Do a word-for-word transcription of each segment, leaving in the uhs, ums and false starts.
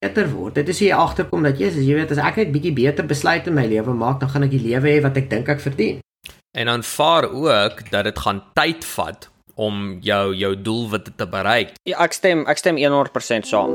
beter word. Dit is hoe jy agterkom dat Jesus, jy weet, as ek net bietjie beter besluit in my lewe maak, dan gaan ek die lewe hê wat ek dink ek verdien. En aanvaar ook dat dit gaan tyd vat om jou jou doelwitte te bereik. Ja, ek stem ek stem honderd persent saam.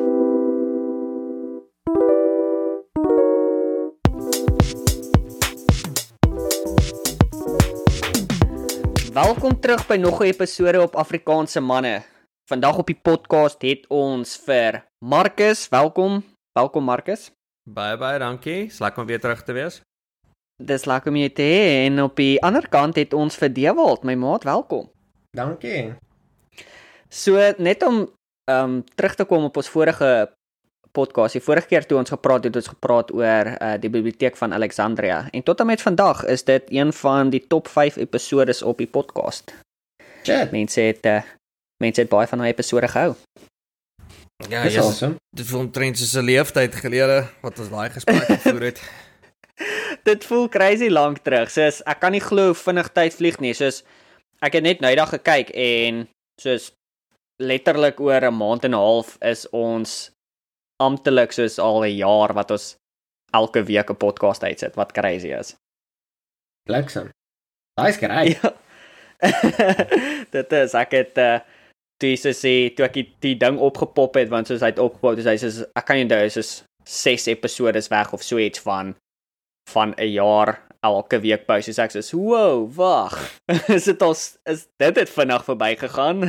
Welkom terug by nog 'n episode op Afrikaanse manne. Vandag op die podcast het ons vir Marcus, welkom. Welkom Marcus. Baie baie dankie. Is lekker om weer terug te wees. Dis lekker om jy te hê en op die ander kant het ons vir Dewald, my maat, welkom. Dankie. So net om um, terug te kom op ons vorige podcast. Die vorige keer toe ons gepraat het, het ons gepraat oor uh, die biblioteek van Alexandria. En tot en met vandag is dit een van die top vyf episodes op die podcast. Shit. Mense het uh, mense het baie van daai episode gehou. Ja, Dis yes, awesome. Dit voel omtrent soos 'n leeftyd gelede wat ons daai gesprek gevoer het. Dit voel crazy lank terug. Soos ek kan nie glo hoe vinnig tyd vlieg nie. Soos ek het net nou eendag gekyk en soos letterlik oor 'n maand en 'n half is ons amptelik soos al 'n jaar wat ons elke week 'n podcast uitsit, wat crazy is. Bliksem. Daai is reg. Ja. Dit is, ek het uh, toe sy sê, toe ek die, die ding opgepop het, want soos hy het opgepop, dus hy sê, ek kan nie onthou, soos ses episodes weg of so iets van van 'n jaar elke week by, soos ek sê, wow, wag, is dit al, is dit het vinnig verby gegaan?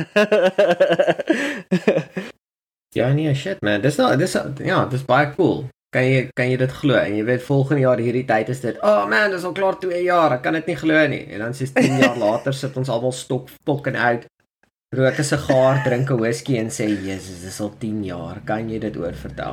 Ja, nee, shit man. Dis nou, dis ja, dis baie cool. Kan jy kan jy dit glo? En jy weet volgende jaar hierdie tyd is dit, oh man, dis al klaar twee jaar. Ek kan dit nie glo nie. En dan is tien jaar later sit ons almal stok stokken uit. Rook 'n sigaar, drink 'n whisky en sê, "Jesus, dis al tien jaar." Kan jy dit oor vertel?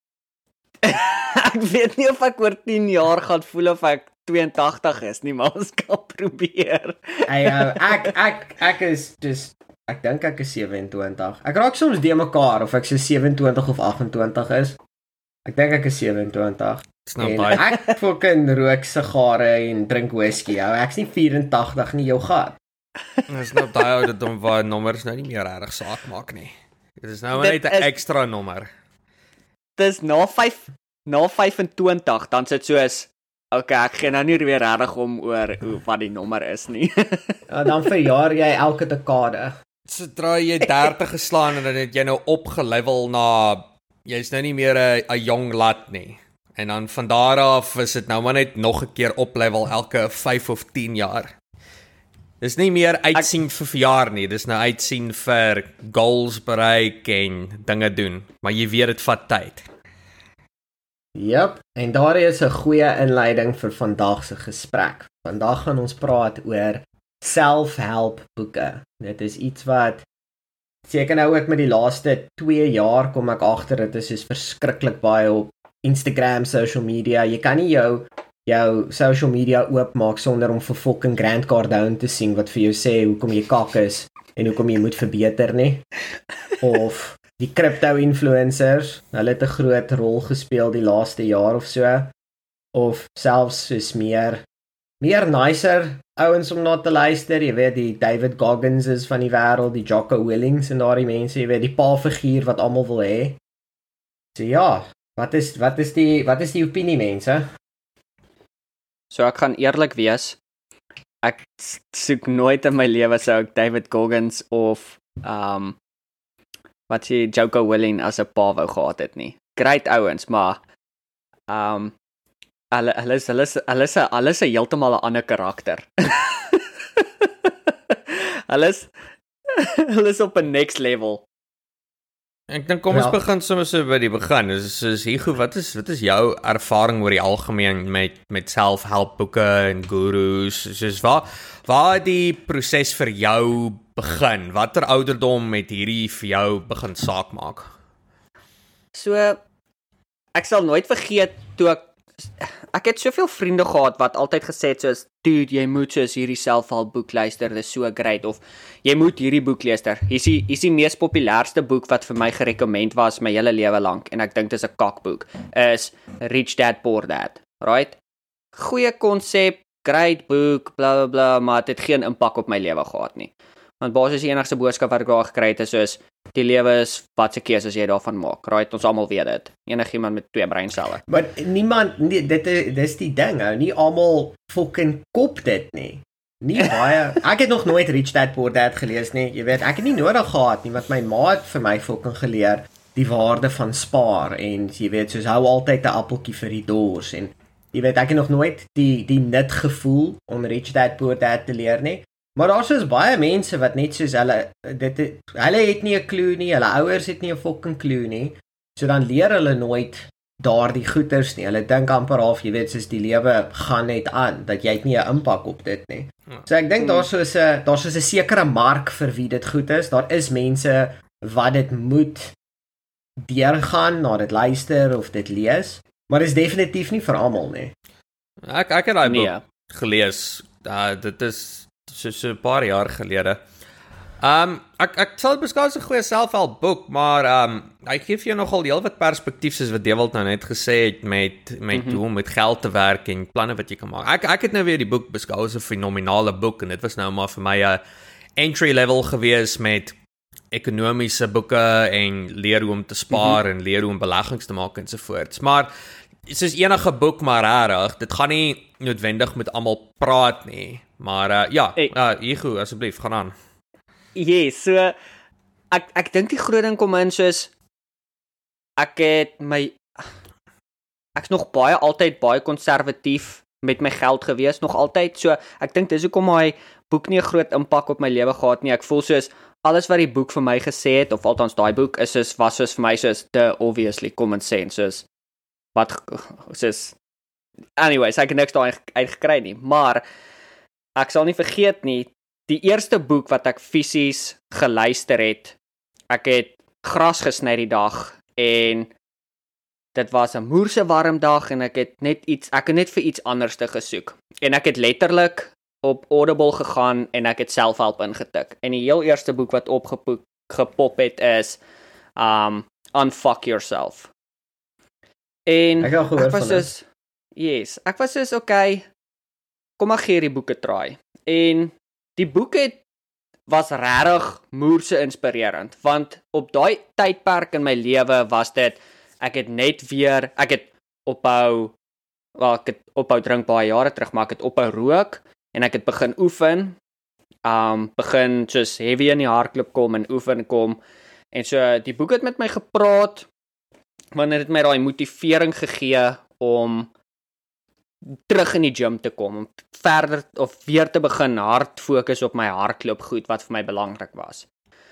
Ek weet nie of ek oor tien jaar gaan voel of ek tweeëntagtig is nie, maar ons kan probeer. Hey, uh, ek ek ek is dis ek dink ek is sewe-en-twintig. Ek raak soms de mekaar of ek so sewe-en-twintig of agt-en-twintig is. Ek dink ek is sewe-en-twintig. Dis nou En baie. ek fucking rook sigare en drink whisky. Ou, ek's nie vyf-en-tagtig nie, jou gat. Dis nou daai ouderdom waar nommers nou nie meer regtig saak maak nie. Dit is nou Dit net 'n is- ekstra nommer. Dis na vyf na vyf-en-twintig, dan sit soos, okay, ek gaan nou nie weer regtig om oor hoe wat die nommer is nie. Ja, dan verjaar jy elke dekade. Sodra jy dertig geslaan en dan het jy nou opgelevel na jy's nou nie meer 'n 'n jong lat nie. En dan van daar af is dit nou maar net nog 'n keer oplevel elke vyf of tien jaar. Dis nie meer uitsien vir verjaar nie, dis nou uitsien vir goals bereik en dinge doen, maar jy weet dit vat tyd. Jep, en daar is 'n goeie inleiding vir vandag se gesprek. Vandag gaan ons praat oor self-help boeke. Dit is iets wat seker nou ook met die laaste twee jaar kom ek agter dit is soos verskriklik baie op Instagram, social media. Jy kan nie jou jou social media oopmaak sonder om vir fucking Grant Cardone te sien wat vir jou sê hoekom jy kak is en hoekom jy moet verbeter nie. Of die crypto influencers, hulle het 'n groot rol gespeel die laaste jaar of so. Of selfs soos meer meer nicer ouens om na te luister, jy weet die David Goggins is van die wêreld, die Jocko Willings en daardie mense, jy weet die pa-figuur wat almal wil hê. So ja, wat is wat is die wat is die opinie mense? So ek gaan eerlik wees, ek soek nooit in my lewe sou ek David Goggins of um wat sê Jocko Willing as 'n pa wou gehad het nie. Great ouens, maar um hulle hulle is hulle is hulle is hulle is 'n heeltemal 'n ander karakter. Hulle is hulle is op 'n next level. Ek dink kom ons Ja. begin sommer so by die begin. Dis soos Hugo, wat is wat is jou ervaring oor die algemeen met met self-help boeke en gurus? Soos waar waar het die proses vir jou begin? Watter ouderdom het hierdie vir jou begin saak maak? So ek sal nooit vergeet toe ek ek het soveel vriende gehad wat altyd gesê het soos, dude, jy moet soos hierdie self-help boek luister, dit is so great, of jy moet hierdie boek luister. Hier is die, hier is die mees populairste boek wat vir my gerekommend was my hele lewe lank, en ek dink dit is 'n kakboek, is Rich Dad Poor Dad, right? Goeie konsep, great boek, bla bla bla, maar dit het geen impak op my lewe gehad nie. Want basies die enigste boodskap wat ek daar gekry het is soos, die lewe is wat se keuses jy daarvan maak. Right, ons almal weet dit. Enigiemand met twee breinselle. Maar niemand nie, dit is dis die ding, ou, nie almal fucking kop dit nie. Nie baie. Ek het nog nooit Rich Dad Poor Dad gelees nie. Jy weet, ek het nie nodig gehad nie, want my ma het vir my fucking geleer die waarde van spaar en jy weet, soos hou altyd 'n appeltjie vir die dors en jy weet, ek het nog nooit die die nut gevoel om Rich Dad Poor Dad te leer nie. Maar daar's soos baie mense wat net soos hulle dit het, hulle het nie 'n klou nie, hulle ouers het nie 'n fucking klou nie. So dan leer hulle nooit daardie goeters nie. Hulle dink amper half, jy weet, soos die lewe gaan net aan, dat jy het nie 'n impak op dit nie. So ek dink daar's soos 'n daar's soos 'n sekere mark vir wie dit goed is. Daar is mense wat dit moet deurgaan na dit luister of dit lees, maar dit is definitief nie vir almal nie. Ek ek het daai boek Nee. gelees. Uh, dit is so so 'n paar jaar gelede. Um ek ek sal beskou as 'n goeie selfhelpboek, maar um hy gee vir jou nogal heelwat perspektief soos wat Dewald nou net gesê het met met Mhm. hoe om met geld te werk en planne wat jy kan maak. Ek ek het nou weer die boek beskou as 'n fenominale boek en dit was nou maar vir my 'n entry level gewees met ekonomiese boeke en leer hoe om te spaar en leer hoe om beleggings te maak ensovoorts. Maar soos enige boek maar rarig, dit gaan nie noodwendig met almal praat nie. Maar uh, ja, Hey. uh, Hugo, asseblief, gaan aan. Yes, so ek ek dink die groot ding kom in soos ek het my ek's nog baie altyd baie konservatief met my geld gewees, nog altyd. So ek dink dis hoekom hy boek nie 'n groot impak op my lewe gehad nie. Ek voel soos alles wat die boek vir my gesê het, of althans daai boek is soos was soos vir my soos the obviously common sense, soos wat soos anyways, ek het niks daai uitgekry nie, maar ek sal nie vergeet nie, die eerste boek wat ek fisies geluister het, ek het gras gesny die dag en dit was 'n moerse warm dag en ek het net iets ek het net vir iets anders te gesoek. En ek het letterlik op Audible gegaan en ek het selfhelp ingetik. En die heel eerste boek wat opgepop het is um Unfuck Yourself. En Ek het al gehoor ek was van dit. soos yes, ek was soos okay, kom maar gee die boeke try. En die boek het was regtig moerse inspirerend, want op daai tydperk in my lewe was dit ek het net weer ek het ophou wel ek het ophou drink baie jare terug, maar ek het ophou rook en ek het begin oefen. Um begin soos heavy in die hardloop kom en oefen kom. En so die boek het met my gepraat, wanneer dit my daai motivering gegee om terug in die gym te kom, om verder of weer te begin hard fokus op my hardloop goed wat vir my belangrik was.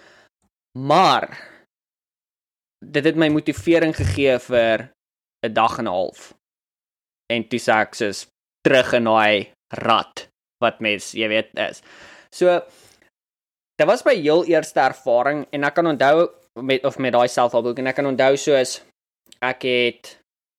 Maar dit het my motivering gegee vir 'n dag en 'n half. En toe sê ek soos terug in daai rat wat mens, jy weet, is. So dit was my heel eerste ervaring en ek kan onthou met of met daai selfhelpboek en ek kan onthou soos ek het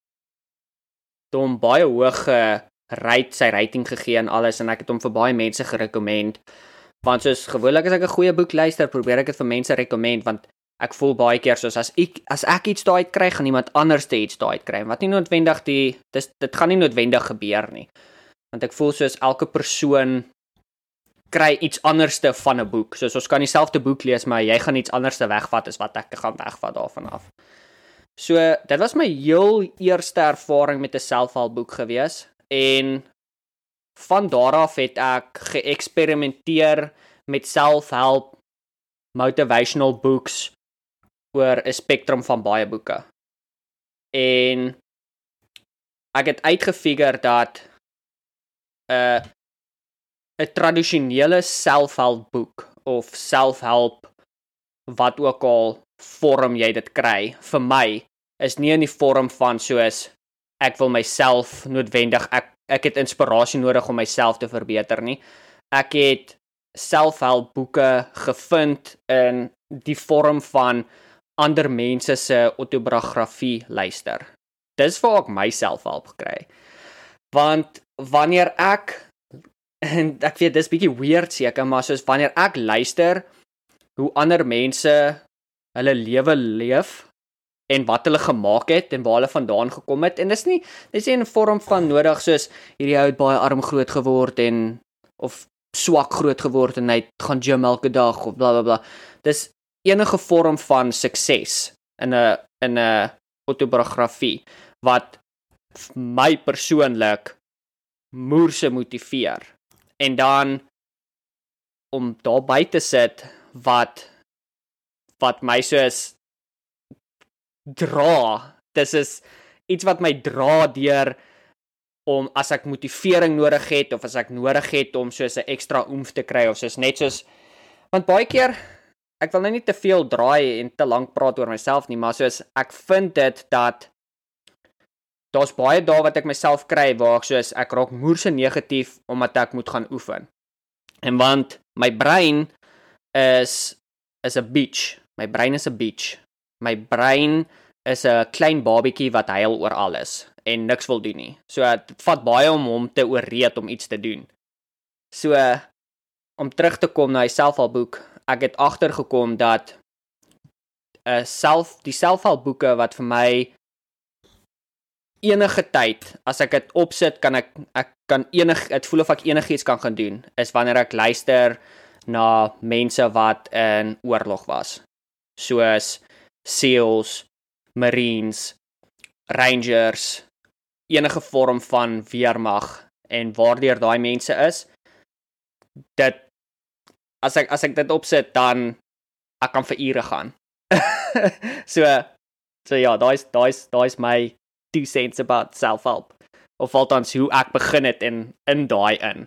hom baie hoog gerate, sy rating gegee en alles en ek het hom vir baie mense gerekomend. Want soos gewoonlik as ek 'n goeie boek luister, probeer ek dit vir mense rekomend want ek voel baie keer soos as ek as ek iets daai uit kry, gaan iemand anders te iets daai uit kry. Wat nie noodwendig die dis dit gaan nie noodwendig gebeur nie. Want ek voel soos elke persoon kry iets anderste van 'n boek. Soos ons kan dieselfde boek lees, maar jy gaan iets anderste wegvat as wat ek gaan wegvat daarvan af. So, dit was my heel eerste ervaring met 'n selfhelpboek gewees en van daar af het ek geëksperimenteer met selfhelp motivational books oor 'n spektrum van baie boeke. En ek het uitgefigure dat 'n uh, 'n tradisionele selfhelpboek of selfhelp wat ook al vorm jy dit kry, vir my is nie in die vorm van soos ek wil myself noodwendig ek ek het inspirasie nodig om myself te verbeter nie. Ek het selfhelpboeke gevind in die vorm van ander mense se autobiografie luister. Dis waar ek myself help gekry. Want wanneer ek en ek weet dis bietjie weird seker, maar soos wanneer ek luister hoe ander mense hulle lewe leef en wat hulle gemaak het en waar hulle vandaan gekom het en dis nie dis nie in 'n vorm van nodig soos hierdie ou het baie arm groot geword en of swak groot geword en hy gaan gym elke dag of bla bla bla. Dis enige vorm van sukses in 'n in 'n autobiografie wat my persoonlik moerse motiveer. En dan om daarby te sit wat wat my soos dra. Dis is iets wat my dra deur om as ek motivering nodig het of as ek nodig het om soos 'n ekstra oomf te kry of soos net soos want baie keer ek wil nou nie te veel draai en te lank praat oor myself nie, maar soos ek vind dit dat daar's baie dae wat ek myself kry waar ek soos ek raak moerse negatief omdat ek moet gaan oefen. En want my brein is is 'n beach. My brein is 'n beach. My brein is 'n klein babietjie wat huil oor alles en niks wil doen nie. So dit vat baie om hom te ooreed om iets te doen. So om terug te kom na die selfhelpboek, ek het agtergekom dat 'n uh, self die selfhelpboeke wat vir my enige tyd as ek dit opsit kan ek ek kan enig dit voel of ek enigiets kan gaan doen is wanneer ek luister na mense wat in oorlog was. Soos SEALs, Marines, Rangers, enige vorm van weermag en waardeur daai mense is. Dit as ek as ek dit opsit dan ek kan vir ure gaan. so so ja, daai's daai's daai's my two cents about self-help. Of althans hoe ek begin het in in daai in.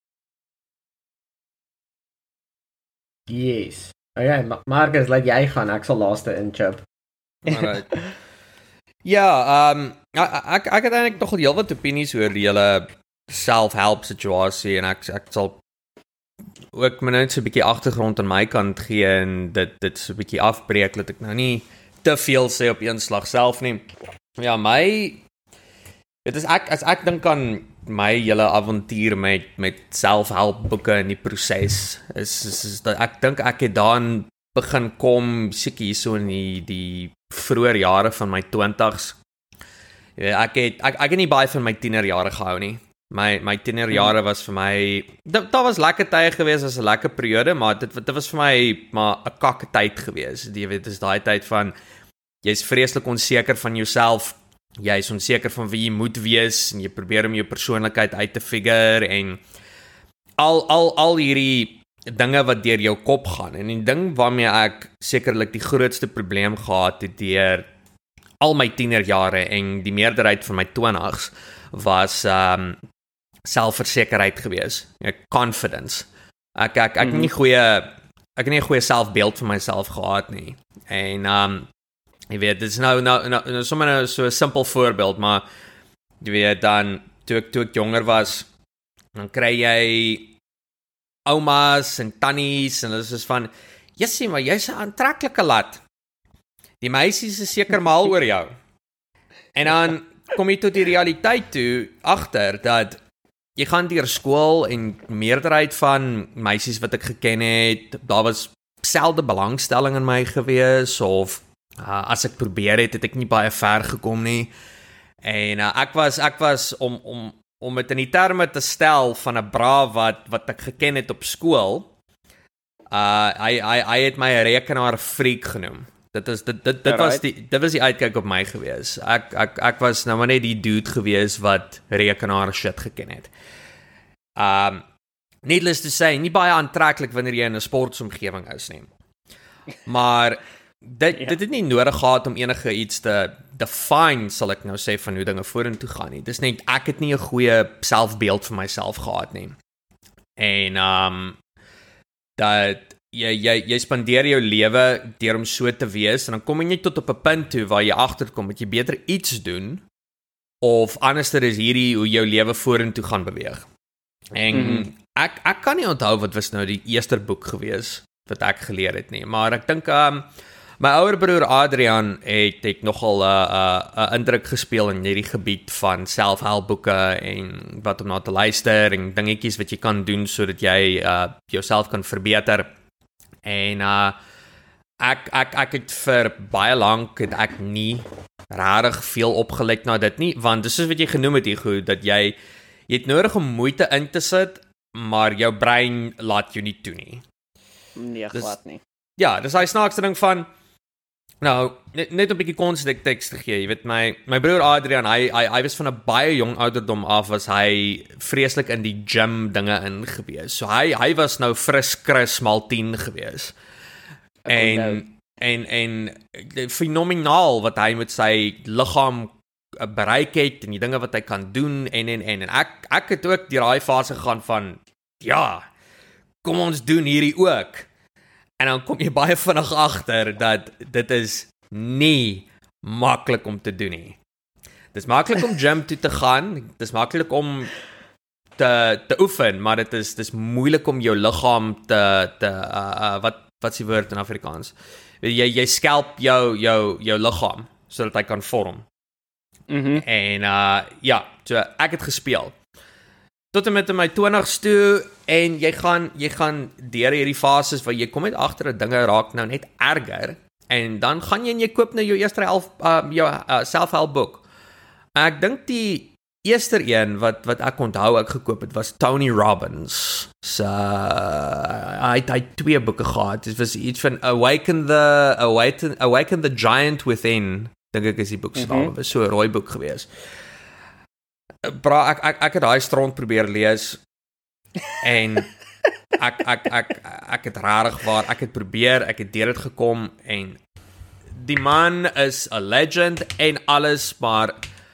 Yes. Okay, Marcus, laat jy gaan, ek sal laaste inchip. Alright. Ja, ehm um, ek ek het eintlik nog heel wat opinies oor die hele self-help situasie en ek ek sal ook my net so 'n bietjie agtergrond aan my kant gee en dit dit so 'n bietjie afbreek dat ek nou nie te veel sê op een slag self nie. Ja, my dit is ek as ek dink aan my hele avontuur met met self-help boeke in die proses is is, is dat ek dink ek het daarin begin kom seker hierso in die die vroeë jare van my twintigs. Ja, ek het ek ek het nie baie van my tienerjare gehou nie. My my tienerjare was vir my dit daar was lekker tye gewees, was 'n lekker periode, maar dit dit was vir my maar 'n kakke tyd gewees. Jy weet, dis daai tyd van jy's vreeslik onseker van jouself. Jy's onseker van wie jy moet wees en jy probeer om jou persoonlikheid uit te figure en al al al hierdie dinge wat deur jou kop gaan. En die ding waarmee ek sekerlik die grootste probleem gehad het deur al my tienerjare en die meerderheid van my twintigs was um selfversekerheid gewees, confidence. Ek ek ek mm-hmm. nie goeie ek het nie 'n goeie selfbeeld van myself gehad nie. En um jy weet, dit is nou nou nou, nou sommer nou so 'n simpel voorbeeld, maar jy weet dan toe ek toe ek jonger was, dan kry jy oumas en tannies en dit is van, "Jessie, maar jy's 'n aantreklike lat. Die meisies is seker mal oor jou." En dan kom jy tot die realiteit toe agter dat jy gaan deur skool en meerderheid van meisies wat ek geken het, daar was selde belangstelling in my gewees of uh, as ek probeer het, het ek nie baie ver gekom nie. En uh, ek was ek was om om om dit in die terme te stel van 'n bra wat wat ek geken het op skool. Uh hy hy hy het my 'n rekenaar freak genoem. Dit is dit dit dit was die dit was die uitkyk op my gewees. Ek ek ek was nou maar net die dude gewees wat rekenaar shit geken het. Um needless to say, nie baie aantreklik wanneer jy in 'n sportsomgewing is nie. Maar dit ja. dit het nie nodig gehad om enige iets te define, sal ek nou sê, van hoe dinge vorentoe gaan nie. Dis net ek het nie 'n goeie selfbeeld van myself gehad nie. En um dat jy jy jy spandeer jou lewe deur om so te wees en dan kom jy tot op 'n punt toe waar jy agterkom dat jy beter iets doen of anderster is hierdie hoe jou lewe vorentoe gaan beweeg. En mm-hmm. ek ek kan nie onthou wat was nou die eerste boek gewees wat ek geleer het nie, maar ek dink um my ouer broer Adrian het het nogal 'n uh, 'n uh, indruk gespeel in hierdie gebied van selfhelpboeke en wat om na te luister en dingetjies wat jy kan doen sodat jy uh, jouself kan verbeter. En uh, ek ek ek het vir baie lank het ek nie regtig veel opgelet na dit nie, want dis soos wat jy genoem het hier goed dat jy jy het nodig om moeite in te sit, maar jou brein laat jou nie toe nie. Nee, glad nie. ja, dis hy snaakste ding van nou, net, net 'n bietjie konteks te gee, jy weet my my broer Adrian, hy hy hy was van 'n baie jong ouderdom af was hy vreeslik in die gym dinge in gewees. So hy hy was nou fris Chris mal tien gewees. En oh, no. en en fenomenaal wat hy met sy liggaam bereik het en die dinge wat hy kan doen en en en en ek ek het ook deur daai fase gegaan van ja, kom ons doen hierdie ook. En dan kom jy baie vinnig agter dat dit is nie maklik om te doen nie. Dis maklik om gym toe te gaan, dis maklik om te te oefen, maar dit is dis moeilik om jou liggaam te te uh, uh, wat wat is die woord in Afrikaans? Jy jy skelp jou jou jou liggaam sodat hy kan vorm. Mhm. En uh ja, so ek het gespeel. Tot en met in my twintigs toe en jy gaan jy gaan deur hierdie fases waar jy kom net agter dat dinge raak nou net erger en dan gaan jy en jy koop nou jou eerste help uh, jou uh, self-help boek. Ek dink die eerste een wat wat ek onthou ek gekoop het was Tony Robbins. So uh, hy het hy het twee boeke gehad. Dit was iets van Awaken the Awaken Awaken the Giant Within. Dink ek is die boek se naam. Mm-hmm. Was so 'n rooi boek gewees. Bra ek ek ek het daai stront probeer lees en ek ek ek ek het rarig waar ek het probeer, ek het deur dit gekom en die man is 'n legend en alles, maar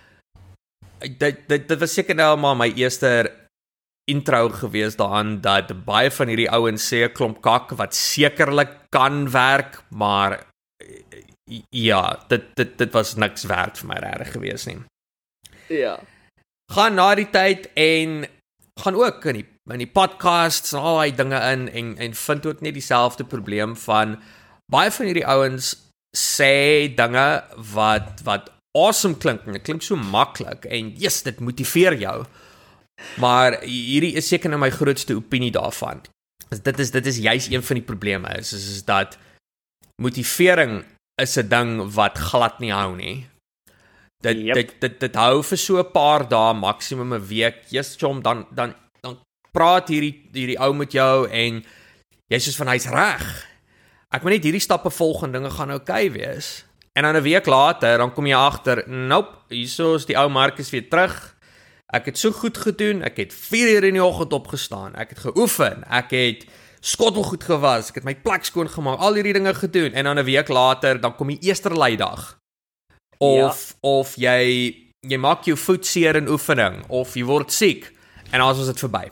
dit dit dit was seker nou maar my eerste intro gewees daaraan dat baie van hierdie ouens sê 'n klomp kak wat sekerlik kan werk, maar ja, dit dit dit was niks werd vir my regtig gewees nie. Ja. Gaan na die tyd en gaan ook in die in die podcasts en al daai dinge in en en vind ook net dieselfde probleem van baie van hierdie ouens sê dinge wat wat awesome klink en dit klink so maklik en yes, dit motiveer jou. Maar hierdie is seker nou my grootste opinie daarvan. Dit is dit is juis een van die probleme is is, is dat motivering is 'n ding wat glad nie hou nie. Dit yep. dit dit dit hou vir so 'n paar dae, maksimum 'n week. Jy's chom dan dan dan praat hierdie hierdie ou met jou en jy's soos van hy's reg. Ek moet net hierdie stappe volg en dinge gaan oukei wees. En dan 'n week later dan kom jy agter, nope, hierso is die ou Marcus weer terug. Ek het so goed gedoen. Ek het vier uur in die oggend opgestaan. Ek het geoefen. Ek het skottelgoed gewas. Ek het my plek skoon gemaak. Al hierdie dinge gedoen en dan 'n week later dan kom die eerste leidag. Of ja. of jy jy maak jou voet seer in oefening of jy word siek en dan is dit verby.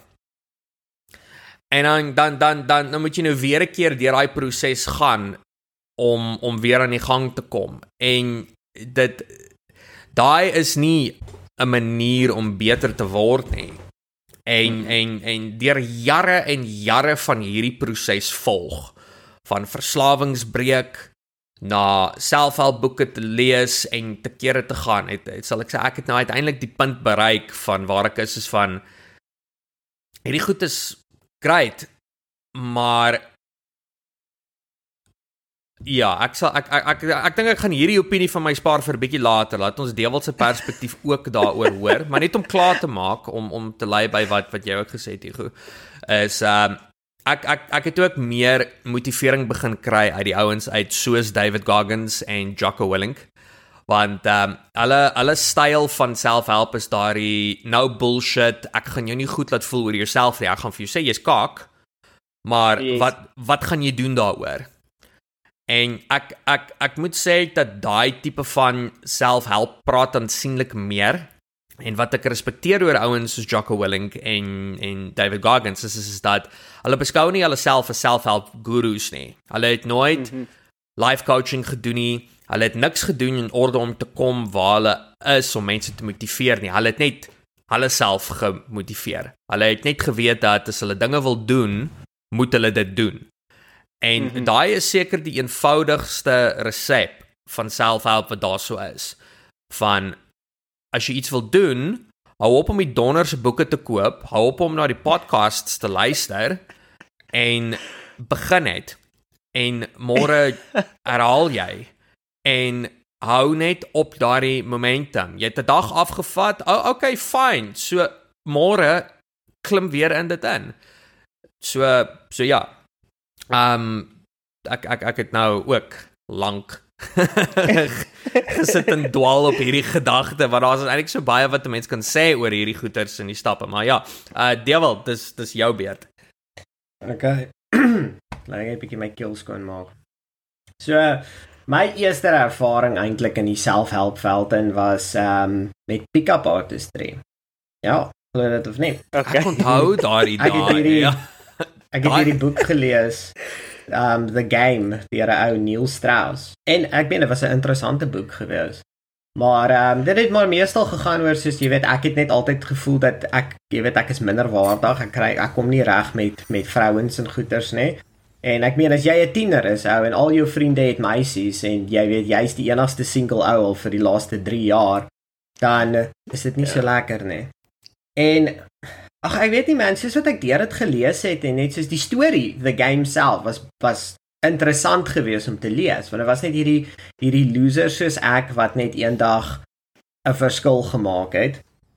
En dan dan dan dan dan moet jy nou weer 'n keer deur daai proses gaan om om weer aan die gang te kom. En dit daai is nie 'n manier om beter te word nie. En hmm. en en deur jare en jare van hierdie proses volg van verslawingsbreek na selfhelpboeke te lees en te kere te gaan, het, het sal ek sê ek het nou uiteindelik die punt bereik van waar ek is is van hierdie goed is great, maar ja, ek sal ek ek ek, ek, ek dink ek gaan hierdie opinie van my spaar vir 'n bietjie later. Laat ons Dewald se perspektief ook daaroor hoor, maar net om klaar te maak om om te lei by wat wat jy ook gesê het, Hugo, is um Ek ek ek het ook meer motivering begin kry uit die ouens uit soos David Goggins en Jocko Willink, want ehm um, alle alle styl van self-help is daai no bullshit, ek gaan jou nie goed laat voel oor jouself nie, ek gaan vir jou sê jy's kak, maar yes. wat wat gaan jy doen daaroor? En ek ek ek moet sê dat daai tipe van self-help praat aansienlik meer. En wat ek respekteer oor ouens soos Jocko Willink en en David Goggins is, is, is dat hulle beskou nie hulle self as self-help gurus nie. Hulle het nooit mm-hmm. life coaching gedoen nie. Hulle het niks gedoen in orde om te kom waar hulle is om mense te motiveer nie. Hulle het net hulle self gemotiveer. Hulle het net geweet dat as hulle dinge wil doen, moet hulle dit doen. En mm-hmm. daai is seker die eenvoudigste resep van self-help wat daar so is. Van as jy iets wil doen, hou op om die donder se boeke te koop, hou op om na die podcasts te luister en begin het. En môre herhaal jy en hou net op daardie momentum. Jy het 'n dag afgevat, oh, okay, fine. So môre klim weer in dit in. So so ja. Um ek ek ek het nou ook lank gesit en dwaal op hierdie gedagte, want daar is eintlik so baie wat 'n mens kan sê oor hierdie goeters en die stappe, maar ja, uh Dewald, dis dis jou beurt. Okay. Laat ek 'n bietjie my keel skoon maak. So, my eerste ervaring eintlik in die self-help-veld in was um met pick-up artistry. Ja, glo dit of nie. Okay. Ek onthou daardie dae. Ja. Ek het hierdie boek gelees, um The Game, deur 'n ou Neil Strauss. En ek meen dit was 'n interessante boek gewees. Maar um dit het maar meestal gegaan oor soos jy weet, ek het net altyd gevoel dat ek jy weet ek is minderwaardig. Ek kry ek kom nie reg met met vrouens en goeters nie. En ek meen as jy 'n tiener is ou en al jou vriende het meisies en jy weet jy's die enigste single ou al vir die laaste drie jaar, dan is dit nie so lekker nie. En ag ek weet nie man, soos wat ek deur dit gelees het en net soos die storie, The Game self was was interessant geweest om te lees, want dit was net hierdie hierdie loser soos ek wat net eendag 'n verskil gemaak het.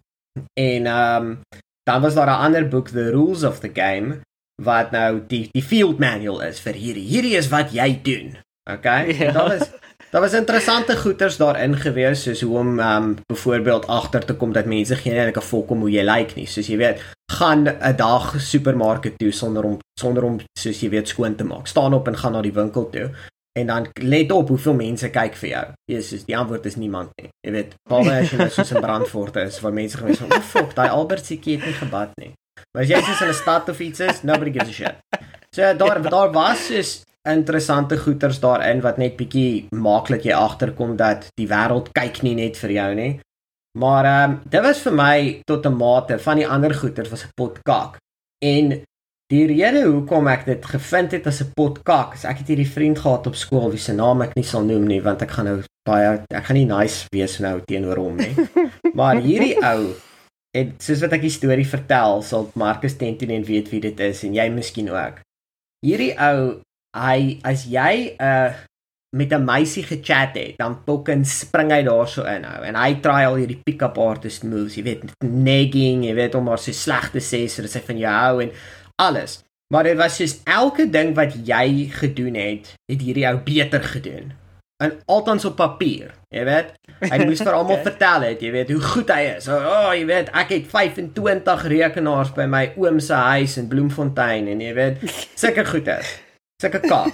En um dan was daar 'n ander boek, The Rules of the Game, wat nou die die field manual is vir hierdie. Hierdie is wat jy doen. Okay? Ja. Daar was daar was interessante goeters daarin gewees, soos hoe om um byvoorbeeld agter te kom dat mense geen eintlik 'n volk om hoe jy lyk nie. Soos jy weet, gaan 'n dag supermarket toe sonder om sonder om soos jy weet skoon te maak. Staan op en gaan na die winkel toe. En dan let op hoeveel mense kyk vir jou. Jesus, die antwoord is niemand nie. Jy weet, behalwe as jy nou soos in Brandfort is waar mense gewys van, "O, fuck, daai Albert sekie het nie gebad nie." Maar as jy soos in 'n stad of iets is, nobody gives a shit. So daar daar was soos interessante goeters daarin wat net bietjie maaklik jy agterkom dat die wêreld kyk nie net vir jou nie. Maar ehm um, dit was vir my tot 'n mate van die ander goeters was 'n pot kak. En die rede hoekom ek dit gevind het as 'n pot kak, is ek het hierdie vriend gehad op skool wie se naam ek nie sal noem nie want ek gaan nou baie ek gaan nie nice wees nou teenoor hom nie. Maar hierdie ou en soos wat ek die storie vertel, sal Marcus Tentinen weet wie dit is en jy miskien ook. Hierdie ou, hy as jy 'n uh, met 'n meisie gechat het, dan pokken spring hy daar so in nou en hy try al hierdie pick-up artist moves, jy weet, nagging, jy weet om maar so sleg te sê sodat hy van jou hou en alles. Maar dit was soos elke ding wat jy gedoen het, het hierdie ou beter gedoen. En altans op papier, jy weet. Hy moes vir almal okay. vertel het, jy weet, hoe goed hy is. O, oh, jy weet, ek het vyf-en-twintig rekenaars by my oom se huis in Bloemfontein en jy weet, sulke goed is. Sulke kaak.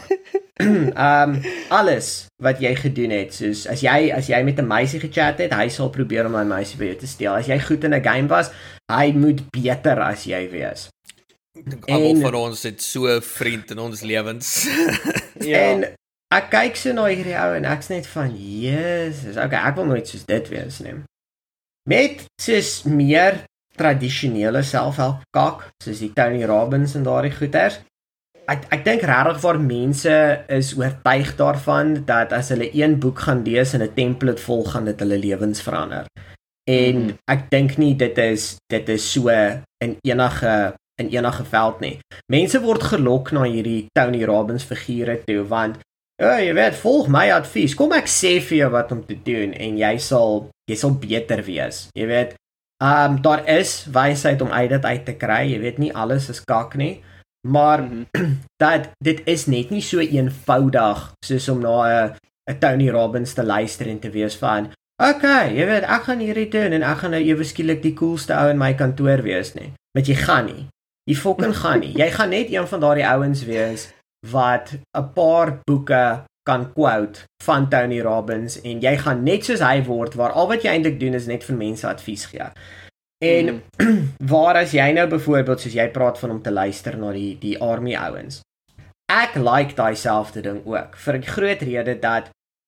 um alles wat jy gedoen het, soos as jy as jy met 'n meisie gechat het, hy sal probeer om 'n meisie by jou te steel. As jy goed in 'n game was, hy moet beter as jy wees. Almal van ons het so 'n vriend in ons lewens. Ja. En ek kyk so na hierdie ou en ek's net van, Jesus, okay, ek wil nooit soos dit wees nie. Met soos meer tradisionele selfhelp kak, soos die Tony Robbins en daardie goeters. Ek ek dink regtig waar mense is oortuig daarvan dat as hulle een boek gaan lees en 'n template volg, gaan dit hulle lewens verander. En mm-hmm. ek dink nie dit is dit is so in enige in enige veld nie. Mense word gelok na hierdie Tony Robbins figure toe want ja, jy weet, volg my advies. Kom ek sê vir jou wat om te doen en jy sal jy sal beter wees. Jy weet, um daar is wysheid om uit dit uit te kry. Jy weet nie alles is kak nie. Maar mm-hmm. dat dit is net nie so eenvoudig soos om na 'n 'n Tony Robbins te luister en te wees van, okay, jy weet, ek gaan hierdie doen en ek gaan nou ewe skielik die coolste ou in my kantoor wees nie. Want jy gaan nie. Jy fucking gaan nie. Jy gaan net een van daardie ouens wees wat 'n paar boeke kan quote van Tony Robbins en jy gaan net soos hy word waar al wat jy eintlik doen is net vir mense advies gee. En mm. waar as jy nou byvoorbeeld soos jy praat van om te luister na die die army ouens. Ek like daai selfde ding ook vir 'n groot rede dat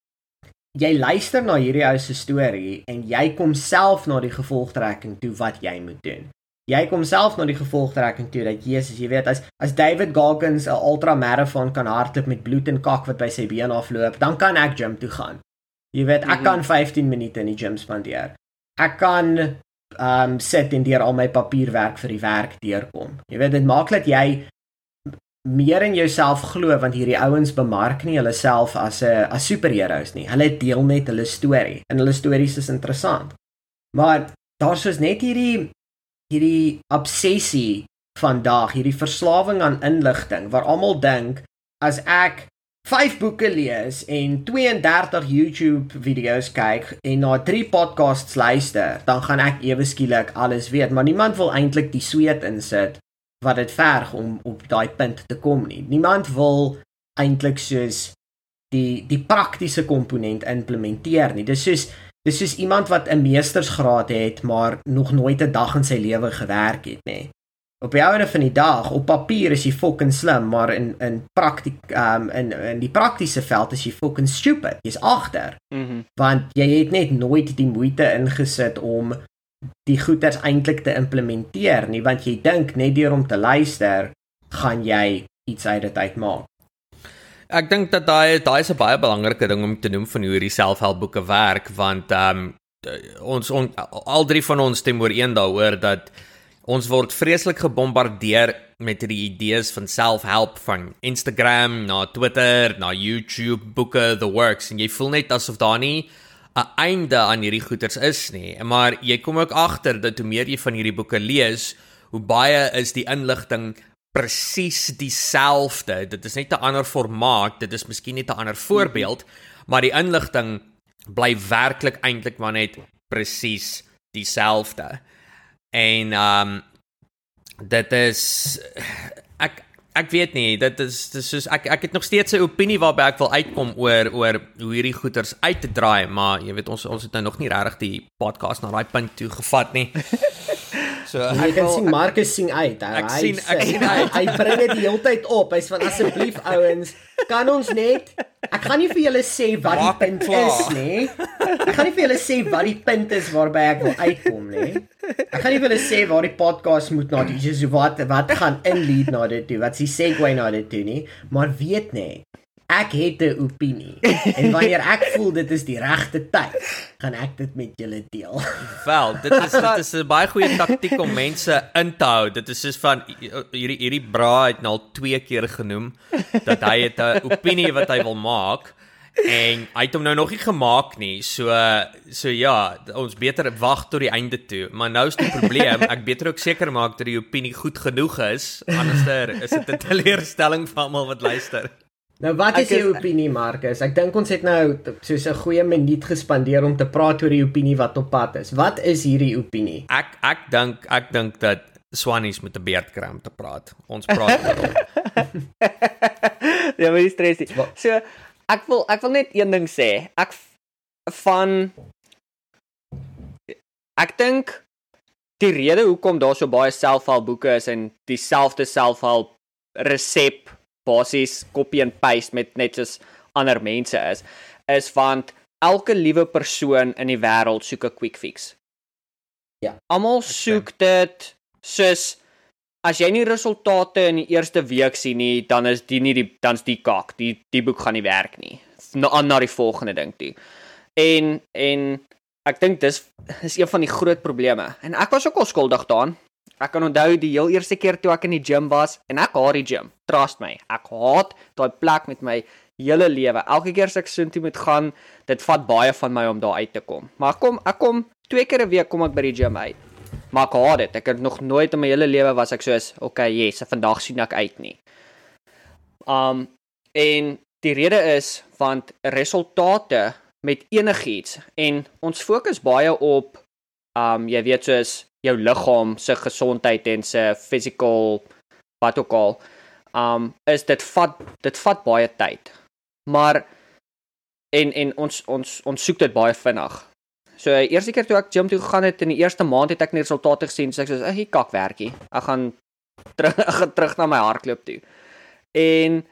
jy luister na hierdie ou se storie en jy kom self na die gevolgtrekking toe wat jy moet doen. Jy kom self na die gevolgtrekking toe dat Jesus, jy weet, as as David Goggins 'n ultramarathon kan hardloop met bloed en kak wat by sy been afloop, dan kan ek gym toe gaan. Jy weet, ek kan vyftien minute in die gym spandeer. Ek kan um sit en deur al my papierwerk vir die werk deurkom. Jy weet, dit maak dat jy meer in jouself glo want hierdie ouens bemark nie hulle self as 'n as superheroes nie. Hulle deel net hulle storie en hulle stories is interessant. Maar daar's soos net hierdie hierdie obsessie vandag, hierdie verslawing aan inligting waar almal dink as ek vyf boeke lees en twee en dertig YouTube video's kyk en na drie podcasts luister, dan gaan ek ewe skielik alles weet, maar niemand wil eintlik die sweet insit wat dit verg om op daai punt te kom nie. Niemand wil eintlik soos die die praktiese komponent implementeer nie. Dis soos dis soos iemand wat 'n meestersgraad het, maar nog nooit 'n dag in sy lewe gewerk het nie. Op die einde van die dag, op papier is jy fucking slim, maar in in praktiek um in in die praktiese veld is jy fucking stupid. Jy's agter. Mhm. Want jy het net nooit die moeite ingesit om die goeders eintlik te implementeer nie, want jy dink net deur om te luister, gaan jy iets uit dit uitmaak. Ek dink dat daai daai is 'n baie belangrike ding om te noem van hoe hierdie selfhelpboeke werk, want ehm um, ons on, al drie van ons stem ooreen daaroor dat ons word vreeslik gebombardeer met hierdie idees van self-help van Instagram na Twitter, na YouTube, boeke, the works, en jy voel net asof daar nie 'n einde aan hierdie goeters is nie. Maar jy kom ook agter dat hoe meer jy van hierdie boeke lees, hoe baie is die inligting presies dieselfde. Dit is net 'n ander formaat, dit is miskien net 'n ander voorbeeld, maar die inligting bly werklik eintlik maar net presies dieselfde. En um dit is ek ek weet nie, dit is dis soos ek ek het nog steeds 'n opinie waarby ek wil uitkom oor oor hoe hierdie goeters uit te draai, maar jy weet ons ons het nou nog nie regtig die podcast na daai punt toe gevat nie. So jy kan sien Marcus sien uit. Hy, ek hy sien ek sê, sien uit. Hy, hy bring dit die hele tyd op. Hy's van asseblief ouens, kan ons net ek gaan nie vir julle sê wat Maak die het punt klaar. is nie. Ek gaan nie vir julle sê wat die punt is waarby ek wil uitkom nie. Ek gaan nie vir julle sê waar die podcast moet na toe, so wat wat gaan inlead na dit toe, wat is die segue na dit toe nie, maar weet net ek het 'n opinie en wanneer ek voel dit is die regte tyd, gaan ek dit met julle deel. Wel, dit is dit is 'n baie goeie taktiek om mense in te hou. Dit is soos van hierdie hierdie bra het nou al twee keer genoem dat hy het 'n opinie wat hy wil maak en hy het hom nou nog nie gemaak nie. So so ja, ons beter wag tot die einde toe. Maar nou is die probleem, ek beter ook seker maak dat die opinie goed genoeg is, anderster is dit 'n teleurstelling vir almal wat luister. Nou wat is Ek is- jou opinie, Marcus? Ek dink ons het nou soos 'n goeie minuut gespandeer om te praat oor die opinie wat op pad is. Wat is hierdie opinie? Ek ek dink ek dink dat Swannies met 'n beerd kry om te praat. Ons praat met hom. Ja, maar die stres nie. So ek wil ek wil net een ding sê. Ek van ek dink die rede hoekom daar so baie selfhelpboeke is en dieselfde selfhelp resep basies copy and paste met net soos ander mense is, is want elke liewe persoon in die wêreld soek 'n quick fix. Ja. Almal soek dit soos as jy nie resultate in die eerste week sien nie, dan is die nie die dan's die kak. Die die boek gaan nie werk nie. Na na die volgende ding toe. En en ek dink dis is een van die groot probleme. En ek was ook al skuldig daaraan. Ek kan onthou die heel eerste keer toe ek in die gym was en ek haat die gym. Trust my. Ek haat daai plek met my hele lewe. Elke keer as ek soontoe moet gaan, dit vat baie van my om daar uit te kom. Maar ek kom ek kom twee keer 'n week kom ek by die gym uit. Maar ek haat dit. Ek het nog nooit in my hele lewe was ek soos, okay, yes, vandag sien ek uit nie. Um en die rede is want resultate met enigiets en ons fokus baie op um jy weet soos jou liggaam se gesondheid en se physical wat ook al um is dit vat dit vat baie tyd. Maar en en ons ons ons soek dit baie vinnig. So eerste keer toe ek gym toe gegaan het in die eerste maand het ek nie resultate gesien, so ek sê ek kak werkie. Ek gaan terug ek gaan terug na my hardloop toe. En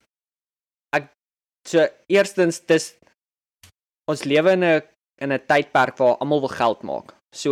ek so eerstens dis ons lewe in 'n in 'n tydperk waar almal wil geld maak. So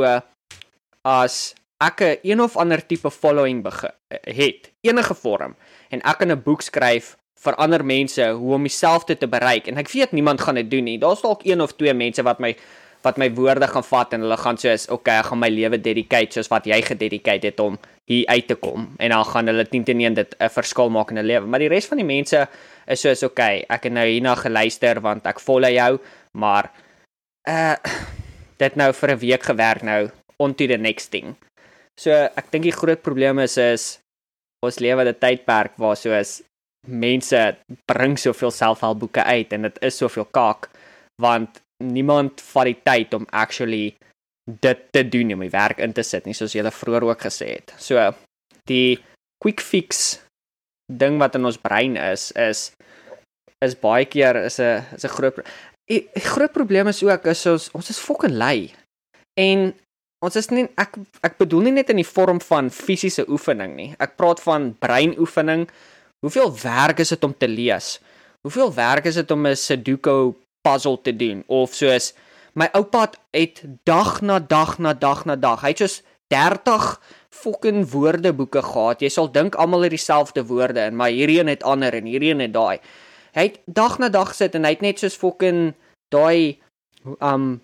as ek 'n een of ander tipe following bege- het, enige vorm, en ek kan 'n boek skryf vir ander mense hoe om dieselfde te bereik en ek weet niemand gaan dit doen nie. Daar's dalk een of twee mense wat my wat my woorde gaan vat en hulle gaan soos, okay, ek gaan my lewe dedicate soos wat jy gededicate het om hier uit te kom en dan gaan hulle tien teen een dit 'n verskil maak in 'n lewe. Maar die res van die mense is soos, okay, ek het nou hierna geluister want ek follow jou, maar uh dit nou vir 'n week gewerk nou on to the next thing. So ek dink die groot probleem is is ons lewe in 'n tydperk waar soos mense bring soveel selfhelpboeke uit en dit is soveel kaak, want niemand vat die tyd om actually dit te doen, om die werk in te sit nie, soos julle vroeër ook gesê het. So, die quick fix ding wat in ons brein is, is, is baie keer, is 'n is 'n groot, die groot probleem is ook, is ons, ons is fucking lui. En ons is nie, ek, ek bedoel nie net in die vorm van fisiese oefening nie, ek praat van breinoefening. Hoeveel werk is dit om te lees? Hoeveel werk is dit om 'n Sudoku puzzle te doen? Of soos, my oupa het dag na dag na dag na dag, hy het soos dertig fucking woordeboeke gehad, jy sal dink almal het dieselfde woorde, en maar hierdie een het ander, en hierdie een het daai. Hy het dag na dag sit, en hy het net soos fucking daai, um,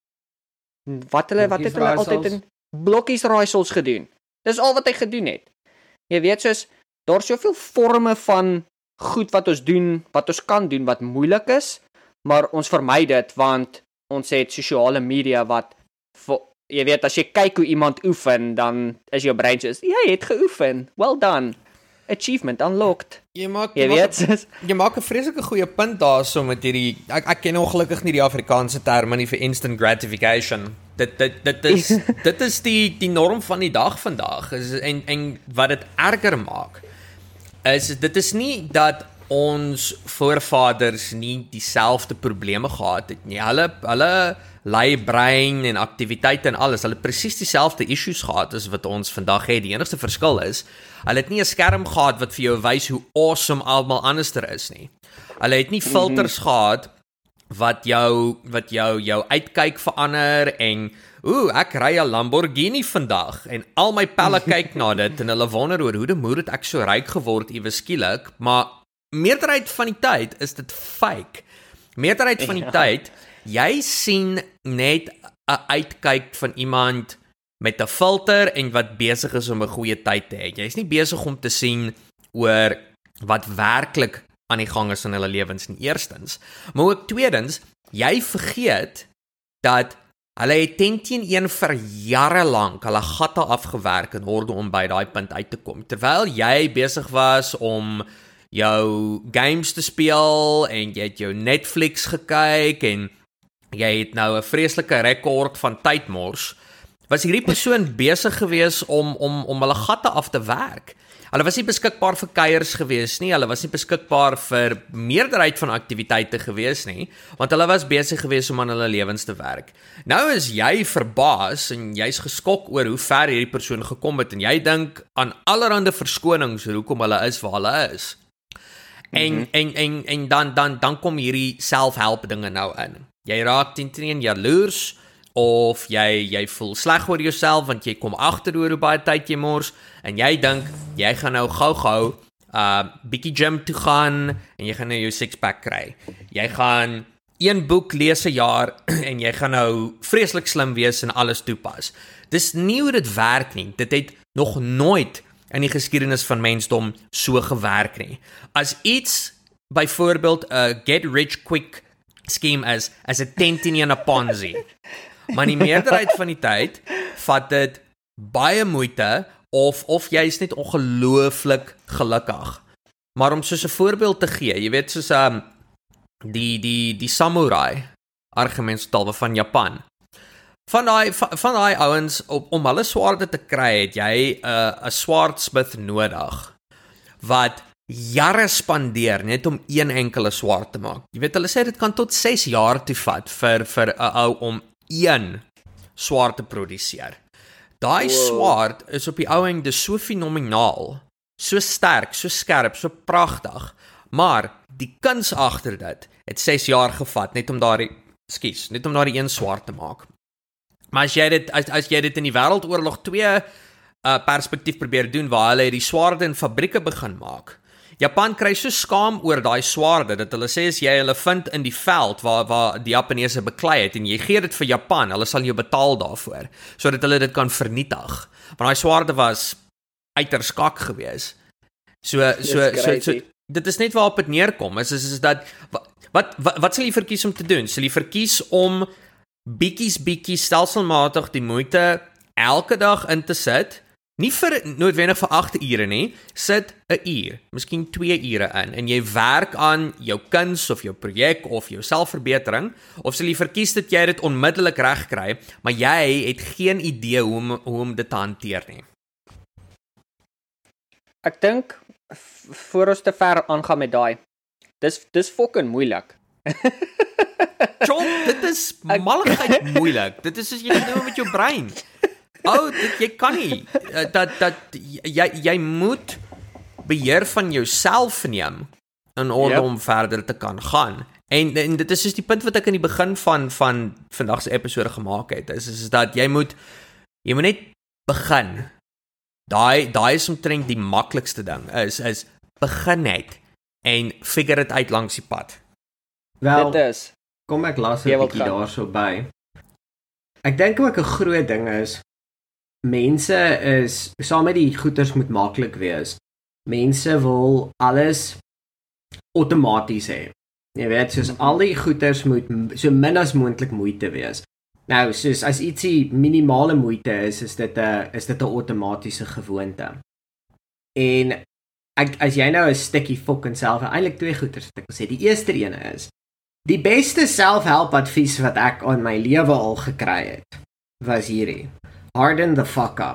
wat hulle, wat het hulle altyd in blokkies raaisels gedoen. Dis al wat hy gedoen het. Jy weet soos, daar soveel forme van goed wat ons doen, wat ons kan doen, wat moeilik is, maar ons vermy dit, want ons het sosiale media wat, jy weet, as jy kyk hoe iemand oefen, dan is jou brein soos, jy het geoefen, well done, achievement unlocked. Jy maak, jy, jy weet, maak, jy maak 'n vreeslike goeie punt daar so met hierdie, ek, ek ken ongelukkig nie die Afrikaanse term nie vir instant gratification. Dit dit dit is dit is die die norm van die dag vandag, is en en wat dit erger maak, is dit is nie dat ons voorvaders nie dieselfde probleme gehad het nie. Hulle hulle lui brein en aktiwiteite en alles, hulle het presies dieselfde issues gehad as wat ons vandag het. Die enigste verskil is, hulle het nie 'n skerm gehad wat vir jou wys hoe awesome almal anderster is nie. Hulle het nie filters mm-hmm. gehad wat jou wat jou jou uitkyk verander en ooh, ek ry 'n Lamborghini vandag en al my pelle kyk na dit en hulle wonder oor hoe de moer het ek so ryk geword iewes skielik, maar meerderheid van die tyd is dit fake. Meerderheid van die ja. tyd, jy sien net 'n uitkyk van iemand met 'n filter en wat besig is om 'n goeie tyd te hê. Jy's nie besig om te sien oor wat werklik aan die gang is in hulle lewens nie, eerstens. Maar ook tweedens, jy vergeet dat hulle het ten teen een vir jare lank hulle gatte afgewerk in orde om by daai punt uit te kom. Terwyl jy besig was om jou games te speel en jy het jou Netflix gekyk en jy het nou 'n vreeslike rekord van tydmors, was hierdie persoon besig gewees om om om hulle gatte af te werk. Hulle was nie beskikbaar vir kuiers gewees nie, hulle was nie beskikbaar vir meerderheid van aktiwiteite gewees nie, want hulle was besig gewees om aan hulle lewens te werk. Nou is jy verbaas en jy's geskok oor hoe ver hierdie persoon gekom het en jy dink aan allerhande verskonings hoekom hulle is waar hulle is. En, mm-hmm. en, en, en dan, dan, dan kom hierdie self-help dinge nou in. Jy raak ten teen jaloers, of jy, jy voel sleg oor jouself, want jy kom agter oor hoe baie tyd jy mors, en jy dink, jy gaan nou gou-gou, uh, bietjie gym toe gaan, en jy gaan nou jou six-pack kry. Jy gaan een boek lees 'n jaar, en jy gaan nou vreeslik slim wees en alles toepas. Dis nie hoe dit werk nie, dit het nog nooit in die geskiedenis van mensdom so gewerk nie. As iets, byvoorbeeld, 'n uh, get rich quick scheme is, as 'n ten teen een Ponzi. Maar die meerderheid van die tyd, vat dit baie moeite, of, of jy is net ongelooflik gelukkig. Maar om soos 'n voorbeeld te gee, jy weet soos um, die, die, die samurai, argumentstalwe van Japan, Van daai van, van daai ouens om, om hulle swaarde te kry, het jy 'n uh, 'n swaardsmith nodig wat jare spandeer net om een enkele swaard te maak. Jy weet hulle sê dit kan tot ses jaar toe vat vir vir 'n ou om een swaard te produseer. Daai wow. swaard is op die ou end dis so fenomenaal, so sterk, so skerp, so pragtig, maar die kuns agter dit het ses jaar gevat net om daardie skus, net om daardie een swaard te maak. Maar as jy dit as, as jy dit in die Wêreldoorlog twee uh, perspektief probeer doen waar hulle die swaarde in fabrieke begin maak. Japan kry so skaam oor daai swaarde dat hulle sê as jy hulle vind in die veld waar waar die Japaneese beklei het en jy gee dit vir Japan, hulle sal jou betaal daarvoor sodat hulle dit kan vernietig. Want daai swaarde was uiters skak gewees. So so so, so dit is net waarop dit neerkom. Is is, is dat wat wat wat sal jy verkies om te doen? Sal jy verkies om bietjies bietjies stelselmatig die moeite elke dag in te sit, Nie vir noodwendig vir agt ure nie, sit 'n uur, miskien twee ure in en jy werk aan jou kuns of jou projek of jou selfverbetering, of sal jy verkies dat jy dit onmiddellik reg kry, maar jy het geen idee hoe om, hoe om dit te hanteer nie. Ek dink voor ons te ver aangaan met daai. Dis dis fucking moeilik. Chom, dit is malligheid moeilik. Dit is soos jy doen met jou brein. Ou, dit jy kan nie dat dat jy jy moet beheer van jouself neem in orde yep. om verder te kan gaan. En en dit is soos die punt wat ek in die begin van van vandag se episode gemaak het. Is is dat jy moet jy moet net begin. Daai daai is omtrent die maklikste ding. Is is begin net en figure dit uit langs die pad. Wel, dit is kom ek las 'n bietjie daarso by. Ek dink ook 'n groot ding is mense is saam met die goeders moet maklik wees. Mense wil alles outomaties hê. Jy weet, soos al die goeders moet so min as moontlik moeite wees. Nou, soos as ietsie minimale moeite is, is dit 'n is dit 'n outomatiese gewoonte. En ek, as jy nou 'n stukkie fucking self, eintlik twee goeders wat ek wil sê. Die eerste ene is die beste self-help advies wat ek aan my lewe al gekry het, was hierdie. Harden the fuck up.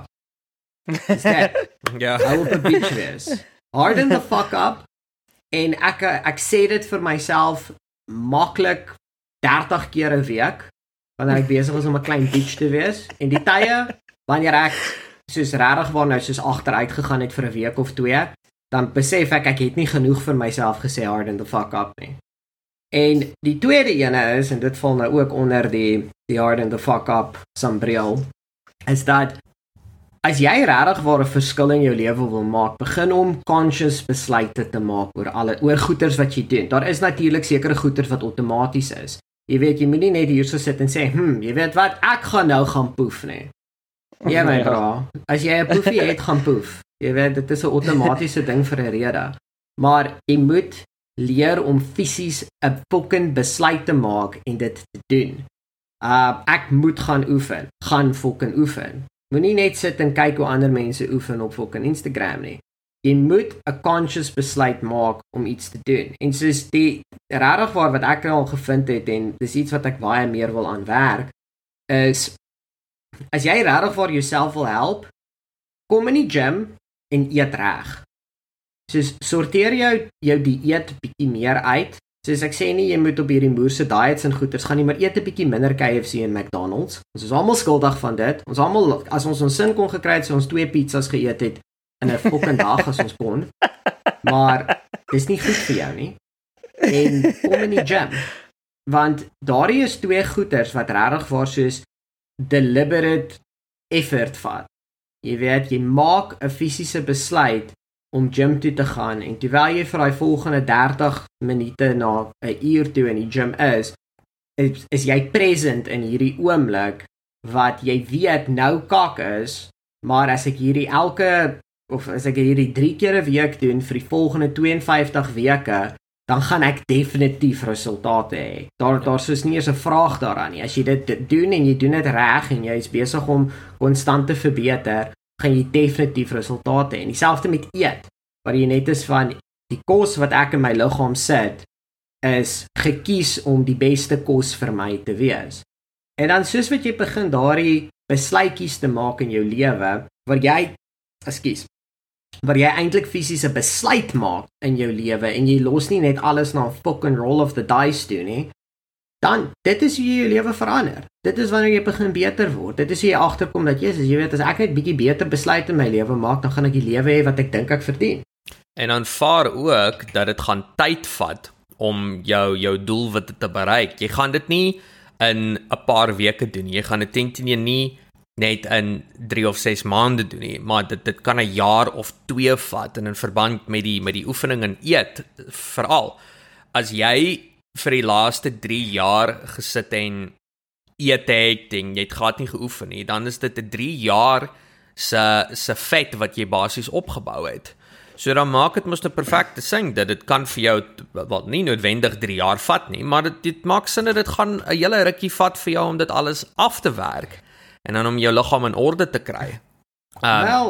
Is that? Ja. Hou op 'n beach wees. Harden the fuck up. En ek ek sê dit vir myself maklik dertig keer 'n week wanneer ek besig is om 'n klein beach te wees. En die tye wanneer ek soos regtig waar nou soos agteruit gegaan het vir 'n week of twee, dan besef ek ek het nie genoeg vir myself gesê harden the fuck up nie. En die tweede ene is, en dit val nou ook onder die die harden the fuck up sambreel, is dat as jy regtig waar 'n verskil in jou lewe wil maak, begin om conscious besluite te maak oor alle oor goeders wat jy doen. Daar is natuurlik sekere goeders wat outomaties is. Jy weet, jy moet nie net hier so sit en sê, "Hm, jy weet wat, ek gaan nou gaan poef nie." Ja, my bra. As jy 'n poefie het, gaan poef. Jy weet, dit is 'n outomatiese ding vir 'n rede. Maar jy moet leer om fisies 'n fucking besluit te maak en dit te doen. Uh ek moet gaan oefen. Gaan fucking oefen. Moenie net sit en kyk hoe ander mense oefen op fucking Instagram nie. Jy moet 'n conscious besluit maak om iets te doen. En soos die regtig waar wat ek al gevind het en dis iets wat ek baie meer wil aanwerk, is as jy regtig waar jouself wil help, kom in die gym en eet reg. Soos sorteer jou jou dieet bietjie meer uit. Soos ek sê nie jy moet op hierdie moerse diets en goeders gaan nie, maar eet 'n bietjie minder K F C en McDonald's. Ons is almal skuldig van dit. Ons almal as ons ons sin kon gekry het, sou ons twee pizzas geëet het in 'n fucking dag as ons kon. Maar dis nie goed vir jou nie. En kom in die gym. Want daardie is twee goeders wat regtig waar soos deliberate effort vat. Jy weet, jy maak 'n fisiese besluit om gym toe te gaan en terwyl jy vir daai volgende dertig minute na 'n uur toe in die gym is, is, is jy present in hierdie oomblik wat jy weet nou kak is, maar as ek hierdie elke of as ek hierdie drie keer 'n week doen vir die volgende twee en vyftig weke, dan gaan ek definitief resultate hê. Daar daar is nie eens 'n vraag daaraan nie. As jy dit doen en jy doen dit reg en jy is besig om konstant te verbeter, gaan jy definitief resultate hê. En dieselfde met eet, waar jy net is van die kos wat ek in my liggaam sit, is gekies om die beste kos vir my te wees. En dan soos wat jy begin daardie besluitjies te maak in jou lewe, waar jy, ekskuus, waar jy eintlik fisies 'n besluit maak in jou lewe en jy los nie net alles na 'n fucking roll of the dice toe nie, dan dit is hoe jy jou lewe verander. Dit is wanneer jy begin beter word. Dit is hoe jy agterkom dat jy, jy weet, as ek net bietjie beter besluite in my lewe maak, dan gaan ek die lewe hê wat ek dink ek verdien. En aanvaar ook dat dit gaan tyd vat om jou jou doelwitte te bereik. Jy gaan dit nie in 'n paar weke doen. Jy gaan dit teen nie net in drie of ses maande doen nie, maar dit dit kan 'n jaar of twee vat en in verband met die met die oefening en eet veral. As jy vir die laaste drie jaar gesit en eet het en jy het glad nie geoefen nie, dan is dit 'n drie jaar se se vet wat jy basies opgebou het. So dan maak dit mos 'n perfekte sin dat dit kan vir jou wat nie noodwendig drie jaar vat nie, maar dit dit maak sin dat dit gaan 'n hele rukkie vat vir jou om dit alles af te werk en dan om jou liggaam in orde te kry. Um, Wel,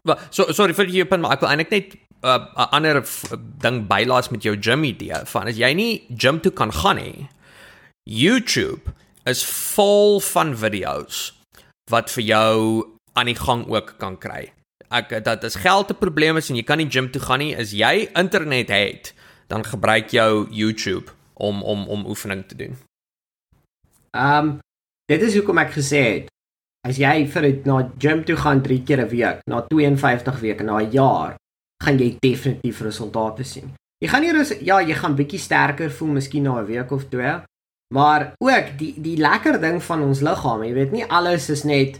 So sorry vir jou punt, maar ek wil eintlik net 'n uh, ander ding bylaas met jou gym idee van as jy nie gym toe kan gaan nie. YouTube is vol van video's wat vir jou aan die gang ook kan kry. Ek dat as geld 'n probleem is en jy kan nie gym toe gaan nie, as jy internet het, dan gebruik jou YouTube om om om oefening te doen. Ehm um, dit is hoekom ek gesê het as jy vir dit na gym toe gaan drie keer 'n week, na twee en vyftig weke, na 'n jaar, gaan jy definitief resultate sien. Jy gaan nie res, ja, jy gaan bietjie sterker voel miskien na 'n week of twee, maar ook die die lekker ding van ons liggaam, jy weet nie alles is net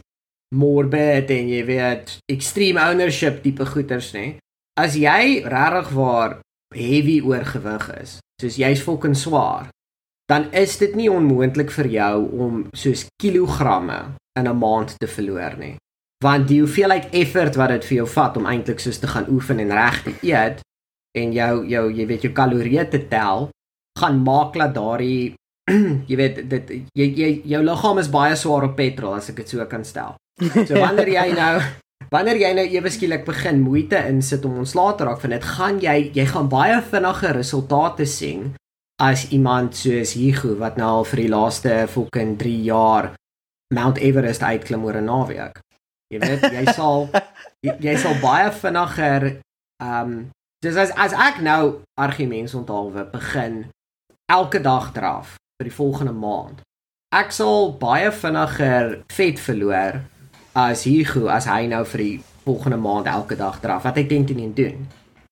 morbid en jy weet extreme ownership tipe goeters nie. As jy regtig waar heavy oorgewig is, soos jy's fucking swaar, dan is dit nie onmoontlik vir jou om soos kilogramme in 'n maand te verloor nie. Want die hoeveelheid effort wat dit vir jou vat om eintlik soos te gaan oefen en reg te eet en jou jou jy weet jou kalorieë te tel, gaan maak dat daardie jy weet dit jy, jy jou liggaam is baie swaar op petrol as ek dit so kan stel. So wanneer jy nou wanneer jy nou ewe skielik begin moeite insit om ontslae te raak van dit, gaan jy jy gaan baie vinniger resultate sien as iemand soos Hugo wat nou al vir die laaste fucking drie jaar Mount Everest uitklim oor 'n naweek. Jy weet, jy sal jy, jy sal baie vinniger um dis as as ek nou argumente onthaalwe begin elke dag draf vir die volgende maand. Ek sal baie vinniger vet verloor as Hugo as hy nou vir die volgende maand elke dag draf, wat ek dink nie doen.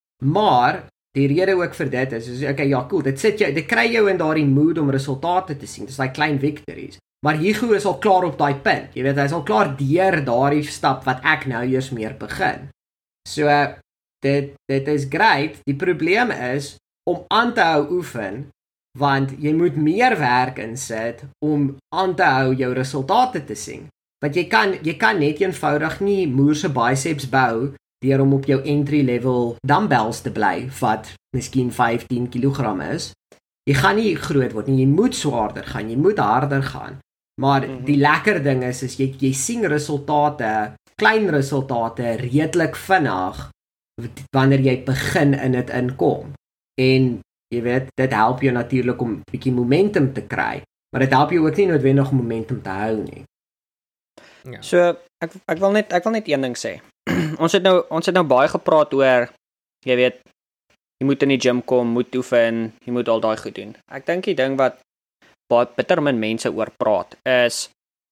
Maar die rede ook vir dit is, is okay, ja, cool, dit sit jou, dit kry jou in daardie mood om resultate te sien. Dis daai klein victories. Maar Hugo is al klaar op daai punt. Jy weet, hy's al klaar deur daardie stap wat ek nou eers meer begin. So dit dit is great. Die probleem is om aan te hou oefen, want jy moet meer werk insit om aan te hou jou resultate te sien. Want jy kan jy kan net eenvoudig nie moerse biceps bou deur om op jou entry level dumbbells te bly wat miskien vyftien kilogram is. Jy gaan nie groot word nie, jy moet swaarder gaan, jy moet harder gaan. Maar mm-hmm. die lekker ding is is jy jy sien resultate, klein resultate redelik vinnig wanneer jy begin in dit inkom. En jy weet, dit help jou natuurlik om 'n bietjie momentum te kry, maar dit help jou ook nie noodwendig om momentum te hou nie. Ja. So ek ek wil net ek wil net een ding sê. ons het nou ons het nou baie gepraat oor jy weet jy moet in die gym kom, moet oefen, jy moet al daai goed doen. Ek dink die ding wat baie bitter min mense oor praat is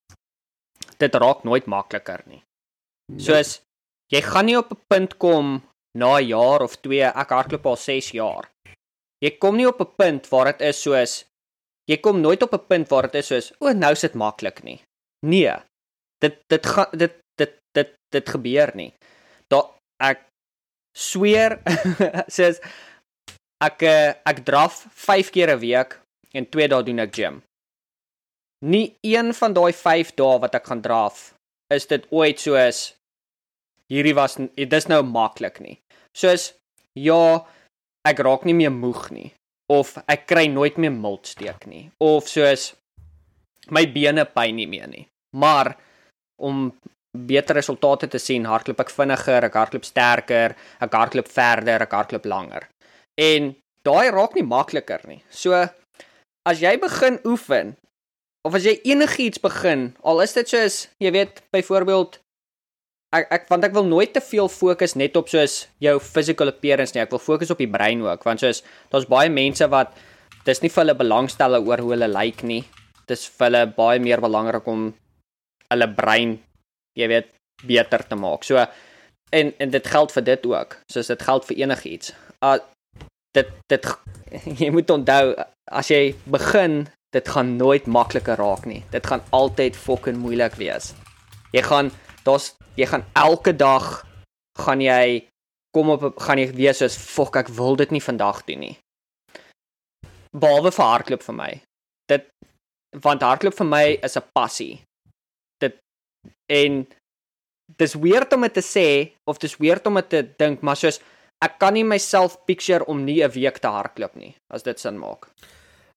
dit raak nooit makliker nie. Soos jy gaan nie op 'n punt kom na 'n jaar of twee, ek hardloop al ses jaar. Jy kom nie op 'n punt waar dit is soos jy kom nooit op 'n punt waar dit is soos o, nou is dit maklik nie. Nee. Dit dit gaan dit dit dit dit gebeur nie. Daar ek sweer soos ek ek draf vyf keer 'n week en twee dae doen ek gym. Nie een van daai vyf dae wat ek gaan draf is dit ooit soos hierdie was dis nou maklik nie. Soos ja, ek raak nie meer moeg nie of ek kry nooit meer miltsteek nie of soos my bene pyn nie meer nie. Maar om beter resultate te sien, hardloop ek vinniger, ek hardloop sterker, ek hardloop verder, ek hardloop langer. En daai raak nie makliker nie. So as jy begin oefen of as jy enigiets begin, al is dit soos, jy weet, byvoorbeeld ek ek want ek wil nooit te veel fokus net op soos jou physical appearance nie. Ek wil fokus op die brein ook, want soos daar's baie mense wat dis nie vir hulle belangstelle oor hoe hulle lyk nie. Dis vir hulle baie meer belangrik om hulle brein, jy weet, beter te maak. So en en dit geld vir dit ook. Soos dit geld vir enigiets. Uh dit dit jy moet onthou as jy begin, dit gaan nooit makliker raak nie. Dit gaan altyd fucking moeilik wees. Jy gaan daar's jy gaan elke dag gaan jy kom op gaan jy wees soos fuck ek wil dit nie vandag doen nie. Behalwe vir hardloop vir my. Dit want hardloop vir my is 'n passie. Dit en dis weird om dit te sê of dis weird om dit te dink, maar soos ek kan nie myself picture om nie 'n week te hardloop nie, as dit sin maak.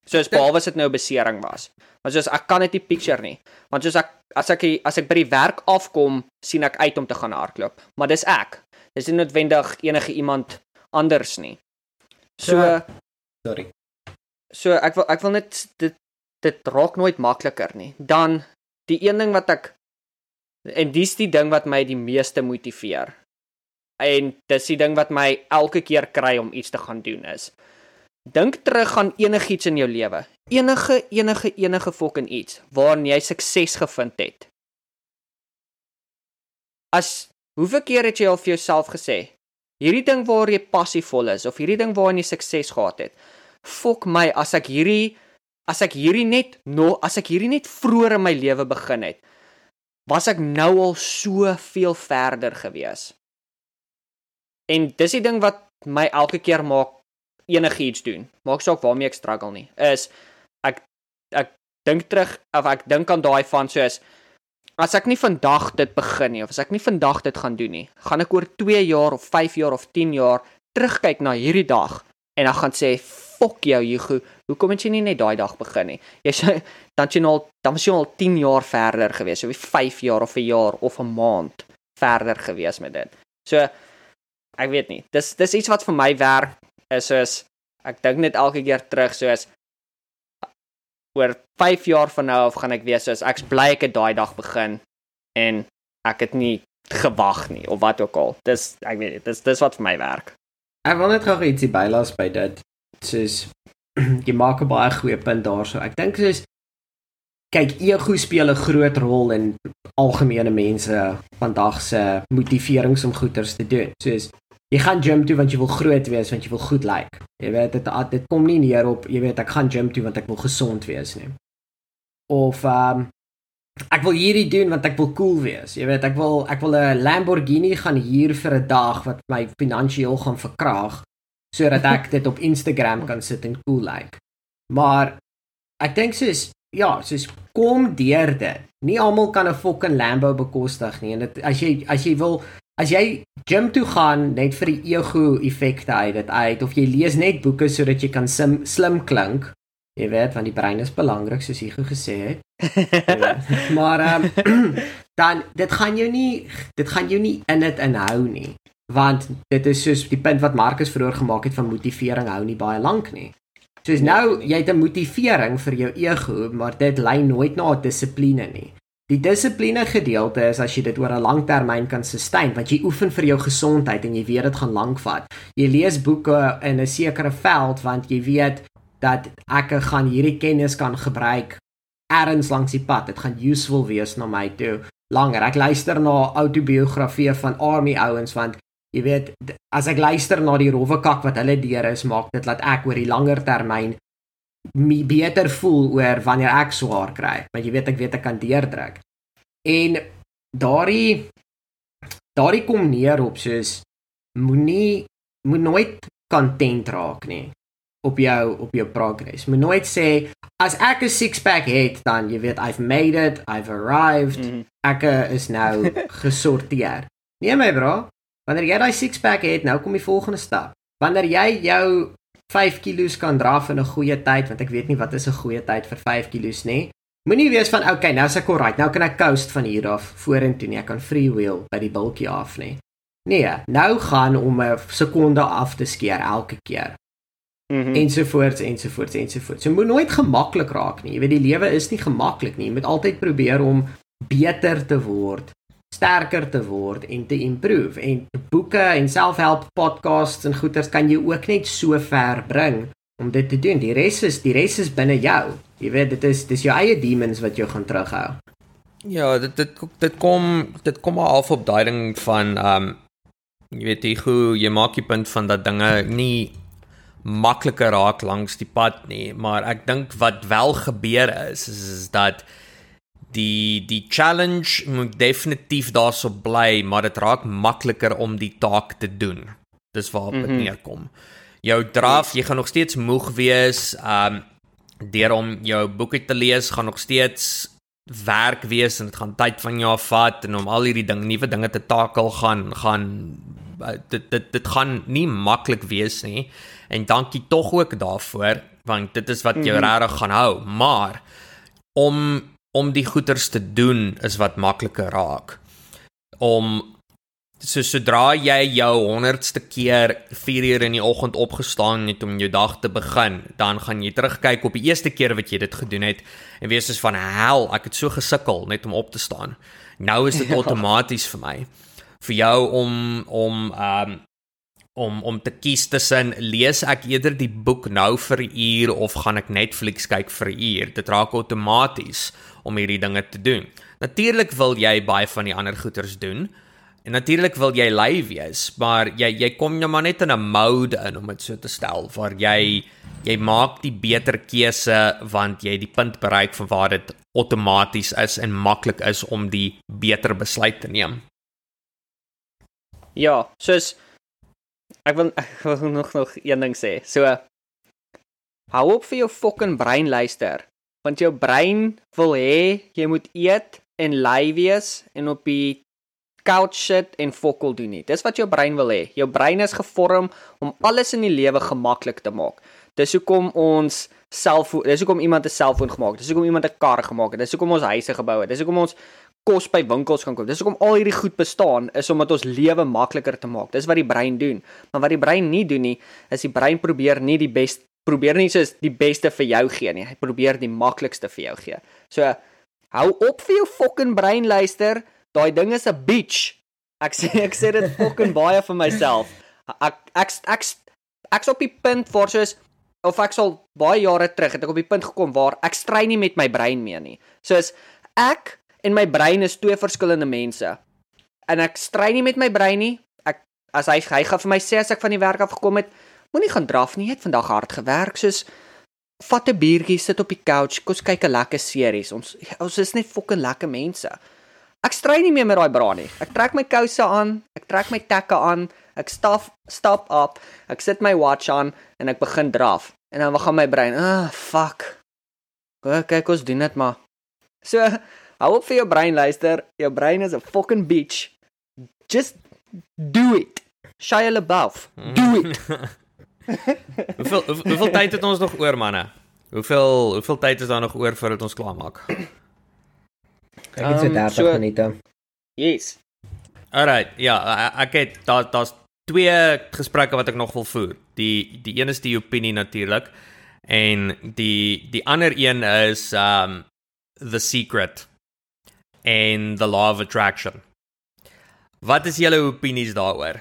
Soos behalwe as dit nou 'n besering was. Maar soos ek kan dit nie picture nie. Want soos ek as ek as ek by die werk afkom, sien ek uit om te gaan hardloop. Maar dis ek. Dis nie noodwendig enige iemand anders nie. So, so sorry. So ek wil ek wil net dit dit raak nooit makliker nie. Dan die een ding wat ek en dis die ding wat my die meeste motiveer. En dis die ding wat my elke keer kry om iets te gaan doen is. Dink terug aan enigiets in jou lewe. Enige enige enige fucking iets waarin jy sukses gevind het. As hoeveel keer het jy al vir jouself gesê, hierdie ding waar jy passievol is of hierdie ding waarin jy sukses gehad het. Fok my as ek hierdie as ek hierdie net no as ek hierdie net vroeër in my lewe begin het, was ek nou al so veel verder gewees. En dis die ding wat my elke keer maak enigiets doen. Maak saak waarmee ek struggle nie. Is ek ek dink terug of ek dink aan daai van soos as ek nie vandag dit begin nie of as ek nie vandag dit gaan doen nie, gaan ek oor twee jaar of vyf jaar of tien jaar terugkyk na hierdie dag en dan gaan sê fok jou Hugo, hoekom het jy nie net daai dag begin nie? Jy sê dan jy nou dan was jy al tien jaar verder gewees, of vyf jaar of 'n jaar of 'n maand verder gewees met dit. So ek weet nie. Dis dis iets wat vir my werk is soos ek dink net elke keer terug soos oor vyf jaar van nou af gaan ek wees soos ek's bly ek het daai dag begin en ek het nie gewag nie of wat ook al. Dis ek weet nie, dis dis wat vir my werk. Ek wil net gou ietsie bylaas by dit. Soos jy maak 'n baie goeie punt daarso. Ek dink soos kyk ego speel 'n groot rol in algemene mense vandag se motiverings om goeders te doen. Soos jy gaan gym toe want jy wil groot wees, want jy wil goed lyk. Like. Jy weet dit dit kom nie neer op jy weet ek gaan gym toe want ek wil gesond wees nie. Of um ek wil hierdie doen want ek wil cool wees. Jy weet ek wil ek wil 'n Lamborghini gaan huur vir 'n dag wat my finansiëel gaan verkraag sodat ek dit op Instagram kan sit en cool lyk. Like. Maar ek dink soos ja, soos kom deur dit. Nie almal kan 'n fucking Lambo bekostig nie en dit as jy as jy wil As jy gym toe gaan net vir die ego-effekte uit dit uit of jy lees net boeke sodat jy kan sim, slim klink, jy weet, want die brein is belangrik soos Hugo gesê het. Maar um, dan dit gaan jou nie dit gaan jou nie in dit inhou nie, want dit is soos die punt wat Marcus vroeër gemaak het van motivering hou nie baie lank nie. Soos nou jy het 'n motivering vir jou ego, maar dit lei nooit na 'n dissipline nie. Die dissipline gedeelte is as jy dit oor 'n lang termyn kan sustain, want jy oefen vir jou gesondheid en jy weet dit gaan lank vat. Jy lees boeke in 'n sekere veld want jy weet dat ek gaan hierdie kennis kan gebruik ergens langs die pad. Dit gaan useful wees na my toe langer. Ek luister na autobiografieë van army ouens want jy weet as ek luister na die rowwe kak wat hulle deur is, maak dit dat ek oor die langer termyn my beter voel oor wanneer ek swaar kry, want jy weet ek weet ek kan deurdruk. En daardie daardie kom neer op soos moenie moet nooit content raak nie op jou op jou progress. Moet nooit sê as ek 'n six pack het dan jy weet I've made it, I've arrived, mm-hmm. ek is nou gesorteer. Nee my bro, wanneer jy daai six pack het, nou kom die volgende stap. Wanneer jy jou vyf kilos kan draf in 'n goeie tyd, want ek weet nie wat is 'n goeie tyd vir vyf kilos nie. Moenie wees van okay, nou is ek alright, nou kan ek coast van hier af vorentoe nie, ek kan freewheel by die bultjie af nie. Nee, nou gaan om 'n sekonde af te skeer elke keer. Mhm. Ensovoorts ensovoorts ensovoorts. So moet nooit gemaklik raak nie. Jy weet die lewe is nie gemaklik nie. Jy moet altyd probeer om beter te word, sterker te word en te improve. En boeke en self-help podcasts en goeters kan jy ook net so ver bring om dit te doen. Die res is die res is binne jou. Jy weet dit is dis jou eie demons wat jou gaan terughou. Ja, dit dit dit kom dit kom maar af op daai ding van um jy weet jy hoe jy maak die punt van dat dinge nie makliker raak langs die pad nie, maar ek dink wat wel gebeur is is, is dat die die challenge moet definitief daarso bly, maar dit raak makliker om die taak te doen. Dis waarop dit mm-hmm. neerkom. Jou draf, jy gaan nog steeds moeg wees, um deur om jou boeke te lees gaan nog steeds werk wees en dit gaan tyd van jou afvat en om al hierdie ding nuwe dinge te takel gaan gaan dit dit dit gaan nie maklik wees nie. En dankie tog ook daarvoor. want dit is wat jou mm-hmm. regtig gaan hou, maar om om die goeders te doen is wat makliker raak. Om so sodra jy jou honderdste keer vier uur in die oggend opgestaan het om jou dag te begin, dan gaan jy terugkyk op die eerste keer wat jy dit gedoen het en wees soos van hel, ek het so gesukkel net om op te staan. Nou is dit ja. outomaties vir my. Vir jou om om um, om om te kies tussen lees ek eerder die boek nou vir 'n uur of gaan ek Netflix kyk vir 'n uur. Dit raak outomaties om hierdie dinge te doen. Natuurlik wil jy baie van die ander goeders doen. En natuurlik wil jy lui wees, maar jy jy kom nou maar net in 'n mode in om dit so te stel waar jy jy maak die beter keuse want jy die punt bereik van waar dit outomaties is en maklik is om die beter besluit te neem. Ja, soos ek wil ek wil nog nog een ding sê. So hou op vir jou fucking brein luister, want jou brein wil hê jy moet eet en lui wees en op die couch sit en fokol doen nie. Dis wat jou brein wil hê. Jou brein is gevorm om alles in die lewe gemaklik te maak. Dis hoekom ons selfoon, dis hoekom iemand 'n selfoon gemaak het. Dis hoekom iemand 'n kar gemaak het. Dis hoekom ons huise gebou het. Dis hoekom ons kos by winkels kan koop. Dis hoekom al hierdie goed bestaan is om dit ons lewe makliker te maak. Dis wat die brein doen. Maar wat die brein nie doen nie, is die brein probeer nie die best probeer nie soos die beste vir jou gee nie. Hy probeer die maklikste vir jou gee. So hou op vir jou fucking brein luister. Daai ding is 'n bitch. Ek sê ek sê dit fucking baie vir myself. Ek ek ek ek's op die punt waar soos of ek sal baie jare terug het ek op die punt gekom waar ek stry nie met my brein meer nie. Soos ek en my brein is twee verskillende mense. En ek stry nie met my brein nie. Ek as hy hy gaan vir my sê as ek van die werk af gekom het, moenie gaan draf nie, jy het vandag hard gewerk, soos vat 'n biertjie, sit op die couch, kom kyk 'n lekker series. Ons ons is net fucking lekker mense. Ek stry nie meer met daai bra nie. Ek trek my kouse aan, ek trek my takke aan, ek stap stap op, ek sit my watch aan en ek begin draf. En dan gaan my brein, ah, fuck. Kyk, kyk ons doen dit maar. So, hou op vir jou brein luister. Jou brein is 'n fucking bitch. Just do it. Shia LaBeouf. Do it. hoeveel, hoe, hoeveel tyd het ons nog oor, manne? Hoeveel hoeveel tyd is daar nog oor voordat ons klaar maak? Ek het so dertig um, so, minute. Yes. Alright, ja, ek het daar daar's twee gesprekke wat ek nog wil voer. Die die een is die opinie natuurlik en die die ander een is um The Secret en The Law of Attraction. Wat is julle opinies daaroor?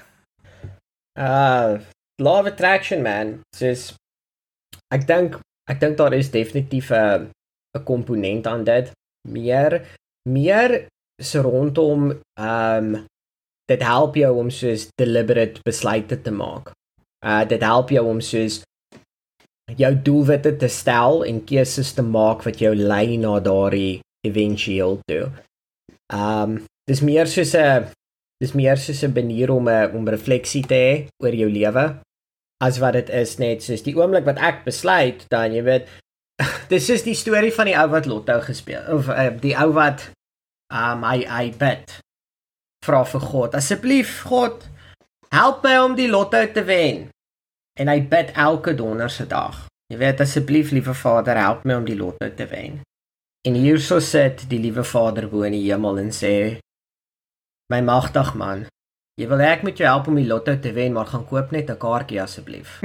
Uh Law of Attraction, man. Soos ek dink ek dink daar is definitief 'n 'n komponent aan dit. Meer meer so rondom um dit help jou om soos deliberate besluite te maak. Uh dit help jou om soos jou doelwitte te stel en keuses te maak wat jou lei na daardie eventueel toe. Um dis meer soos 'n dis meer soos 'n manier om 'n om refleksie te hê oor jou lewe as wat dit is net soos die oomblik wat ek besluit dan jy weet dis is die storie van die ou wat lotto gespeel of uh, die ou wat um hy hy bid vra vir God, asseblief God, help my om die lotto te wen. En hy bid elke donderdag. Jy weet, asseblief liewe Vader, help my om die lotto te wen. En hier so sit die liewe Vader bo in die hemel en sê, my magtig man, jy wil ek met jou help om die lotto te wen, maar gaan koop net 'n kaartjie asseblief.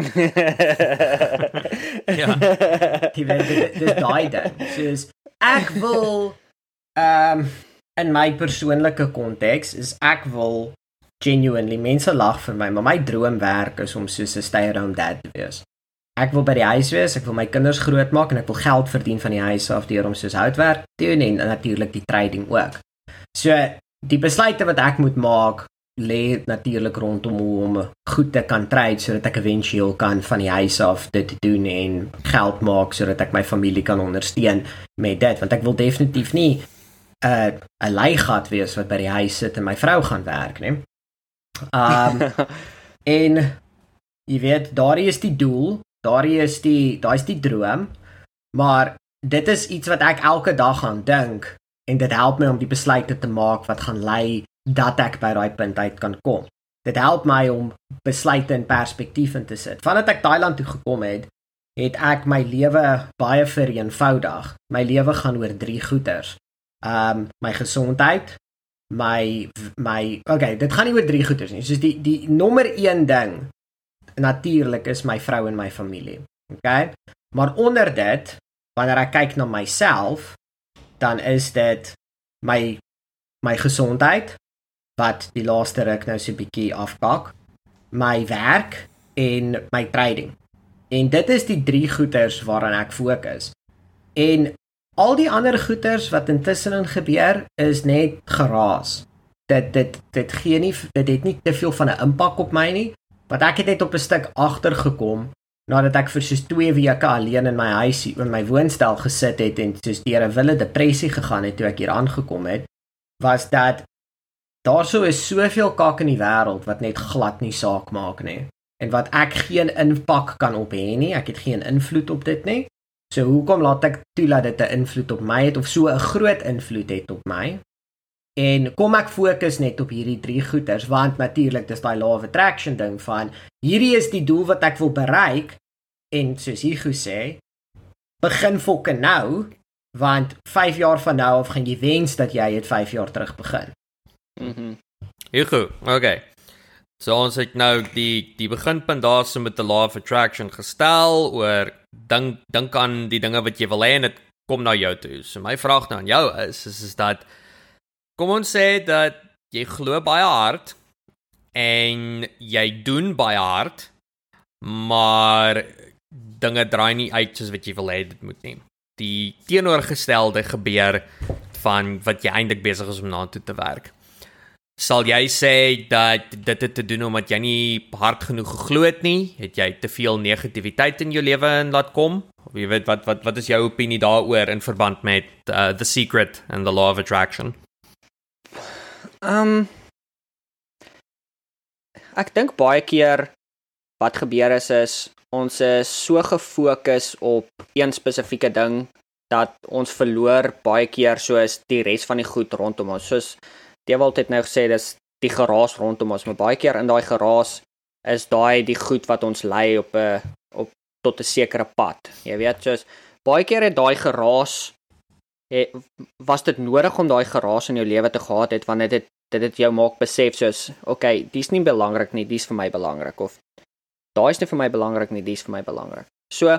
Ja. Jy weet, dit, dit is daai ding. Soos, ek wil, um, in my persoonlike konteks, is ek wil genuinely, mense lag vir my, maar my droomwerk is om soos 'n stay-at-home dad te wees. Ek wil by die huis wees, ek wil my kinders grootmaak en ek wil geld verdien van die huis af deur om soos houtwerk te doen en natuurlik die trading ook. So die besluite wat ek moet maak lê natuurlik rondom hoe om goed te kan trade sodat ek eventueel kan van die huis af dit doen en geld maak sodat ek my familie kan ondersteun met dit, want ek wil definitief nie 'n uh, 'n leigat wees wat by die huis sit en my vrou gaan werk, nee. Um en jy weet, daardie is die doel, daardie is die daai is die droom, maar dit is iets wat ek elke dag aan dink en dit help my om die besluite te maak wat gaan lei dat ek by daai punt uit kan kom. Dit help my om besluite in perspektief in te sit. Vandat ek Thailand toe gekom het, het ek my lewe baie vereenvoudig. My lewe gaan oor drie goeters. Um my gesondheid, my my okay, dit gaan nie oor drie goeters nie. Soos die die nommer een ding natuurlik is my vrou en my familie. Okay? Maar onder dit, wanneer ek kyk na myself, dan is dit my my gesondheid wat die laaste ruk nou so 'n bietjie afkak, my werk en my trading. En dit is die drie goeters waaraan ek fokus. En al die ander goeters wat intussenin gebeur is net geraas. Dit dit dit gee nie dit het nie te veel van 'n impak op my nie, want ek het net op 'n stuk agtergekom nadat ek vir soos twee weke alleen in my huisie in my woonstel gesit het en soos deur 'n wille depressie gegaan het toe ek hier aangekom het, was dat daarso is soveel kak in die wêreld wat net glad nie saak maak nie. En wat ek geen impak kan op hê nie, ek het geen invloed op dit nie. So hoekom laat ek toe dat dit 'n invloed op my het of so 'n groot invloed het op my? En kom ek fokus net op hierdie drie goeters, want natuurlik dis daai law of attraction ding van hierdie is die doel wat ek wil bereik en soos Hugo sê, begin fokke nou, want vyf jaar van nou af gaan jy wens dat jy het vyf jaar terug begin. Mhm. Hugo, okay. So ons het nou die die beginpunt daarso met die law of attraction gestel oor dink dink aan die dinge wat jy wil hê en dit kom na jou toe. So my vraag nou aan jou is is is dat kom ons sê dat jy glo baie hard en jy doen baie hard, maar dinge draai nie uit soos wat jy wil hê dit moet nie. Die teenoorgestelde gebeur van wat jy eintlik besig is om na toe te werk. Sal jy sê dat dit het te doen omdat jy nie hard genoeg geglo het nie? Het jy te veel negativiteit in jou lewe in laat kom? Of jy weet wat wat wat is jou opinie daaroor in verband met uh, The Secret and the Law of Attraction? Um ek dink baie keer wat gebeur is is ons is so gefokus op een spesifieke ding dat ons verloor baie keer soos die res van die goed rondom ons. Soos Dewald het nou gesê dis die geraas rondom ons, maar baie keer in daai geraas is daai die goed wat ons lei op 'n op tot 'n sekere pad. Jy weet, soos baie keer het daai geraas het, was dit nodig om daai geraas in jou lewe te gehad het, want dit het dit het jou maak besef soos, okay, dis nie belangrik nie, dis vir my belangrik, of daai is nie vir my belangrik nie, dis vir my belangrik. So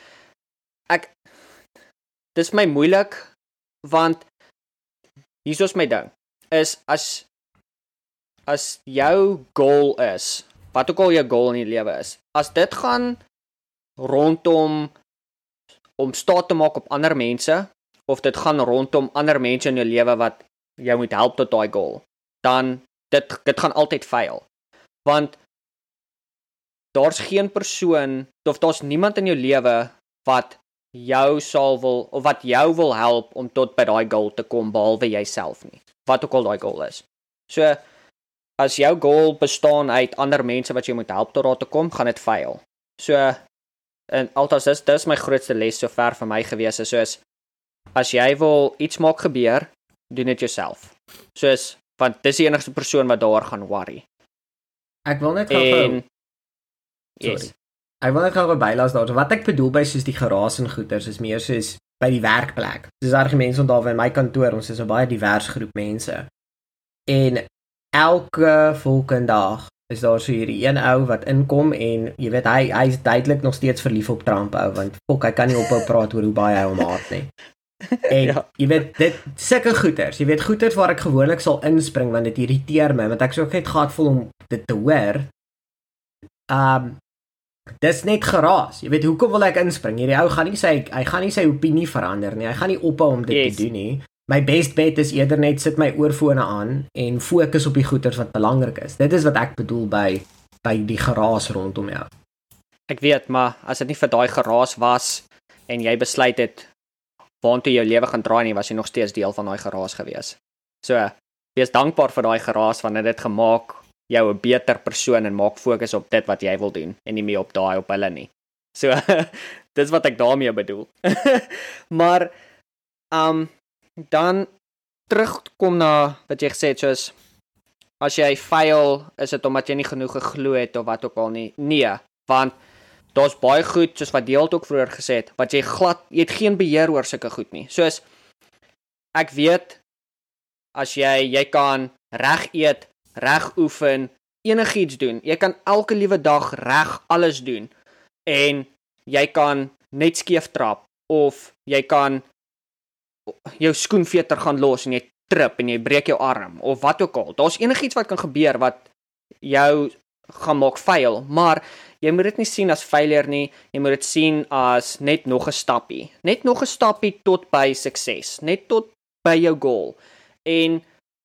ek dis my moeilik want hier is my ding is as as jou goal is, wat ook al jou goal in die lewe is, as dit gaan rondom om staat te maak op ander mense, of dit gaan rondom ander mense in jou lewe wat jou moet help tot daai goal, dan dit dit gaan altyd faal. Want daar's geen persoon of daar's niemand in jou lewe wat jou sal wil of wat jou wil help om tot by daai goal te kom behalwe jouself nie. Wat ook al daai goal is. So as jou goal bestaan uit ander mense wat jou moet help tot daar te kom, gaan dit faal. So en althans dis dis my grootste les sover vir my gewees is soos as jy wil iets maak gebeur, doen dit jouself. Soos want dis die enigste persoon wat daar gaan worry. Ek wil net gou Yes. Ek wil net gou bylaas daar. Wat ek bedoel by soos die geraas en goeters is meer soos by die werkplek. Dis argumente van daar in my kantoor, ons is 'n baie divers groep mense. En elke volgende dag is daar so hierdie een ou wat inkom en jy weet hy hy is duidelik nog steeds verlief op Trump ou want fok hy kan nie ophou praat oor hoe baie hy hom haat nie. En ja. Jy weet dit sulke goeters, jy weet goeters waar ek gewoonlik sal inspring want dit irriteer my want ek sou ook net gehad voel om dit te hoor. Um dis net geraas. Jy weet hoekom wil ek inspring? Hierdie ou gaan nie sy hy gaan nie sy opinie verander nie. Hy gaan nie ophou om dit yes. te doen nie. My best bet is eerder net sit my oorfone aan en fokus op die goeters wat belangrik is. Dit is wat ek bedoel by by die geraas rondom jou. Ek weet, maar as dit nie vir daai geraas was en jy besluit het waantoe jou lewe gaan draai nie, was jy nog steeds deel van daai geraas gewees. So, wees dankbaar vir daai geraas want dit het gemaak jou 'n beter persoon en maak fokus op dit wat jy wil doen en nie meer op daai op hulle nie. So dis wat ek daarmee bedoel. Maar um dan terugkom na wat jy gesê het soos as jy fail, is dit omdat jy nie genoeg geglo het of wat ook al nie. Nee, want daar's baie goed soos wat Deel ook vroeër gesê het, wat jy glad jy het geen beheer oor sulke goed nie. Soos ek weet as jy jy kan reg eet, reg oefen, enigiets doen. Jy kan elke liewe dag reg alles doen en jy kan net skeef trap of jy kan jou skoenveter gaan los en jy trip en jy breek jou arm of wat ook al. Daar's enigiets wat kan gebeur wat jou gaan maak fail, maar jy moet dit nie sien as failure nie, jy moet dit sien as net nog 'n stappie. Net nog 'n stappie tot by sukses, net tot by jou goal. En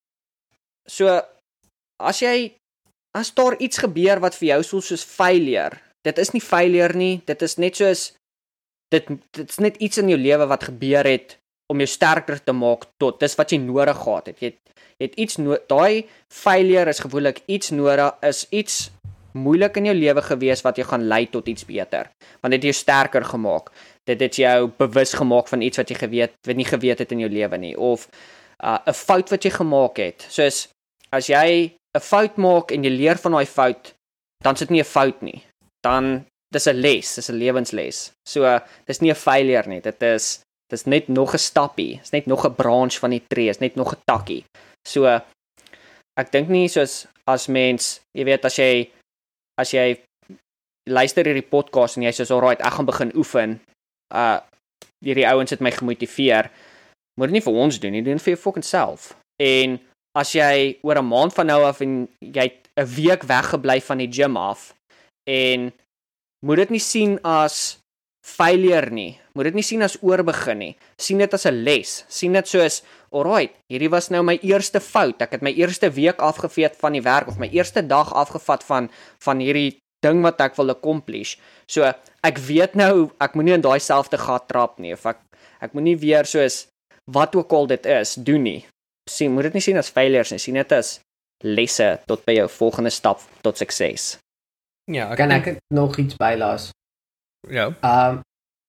so as jy as daar iets gebeur wat vir jou voel soos failure, dit is nie failure nie, dit is net soos dit dit is net iets in jou lewe wat gebeur het om jou sterker te maak tot dis wat jy nodig gehad het. Jy het, jy het iets no daai failure is gewoonlik iets nodig, is iets moeilik in jou lewe gewees wat jou gaan lei tot iets beter. Want dit het jou sterker gemaak. Dit het jou bewus gemaak van iets wat jy geweet, wat nie geweet het in jou lewe nie of 'n uh, fout wat jy gemaak het. Soos as jy 'n fout maak en jy leer van daai fout, dan is dit nie 'n fout nie. Dan dis 'n les, dis 'n lewensles. So uh, dis nie 'n failure nie. Dit is dis net nog 'n stappie. Dis net nog 'n branch van die tree, is net nog 'n takkie. So uh, ek dink nie soos as mens, jy weet as jy as jy luister hierdie podcast en jy sê, alright, ek gaan begin oefen. Uh hierdie ouens het my gemotiveer. Moet dit nie vir ons doen nie, doen dit vir jou fucking self. En as jy oor 'n maand van nou af en jy het 'n week weggebly van die gym af en moet dit nie sien as failure nie. Moet dit nie sien as oorbegin nie. Sien dit as 'n les. Sien dit soos, alright, hierdie was nou my eerste fout. Ek het my eerste week afgeveet van die werk of my eerste dag afgevat van van hierdie ding wat ek wil accomplish. So ek weet nou ek moenie in daai selfde gat trap nie of ek ek moenie weer soos wat ook al dit is doen nie. Sien, moet dit nie sien as failures nie. Sien dit as lesse tot by jou volgende stap tot sukses. Ja, ek Kan denk, ek nog iets bylaas? ja. Um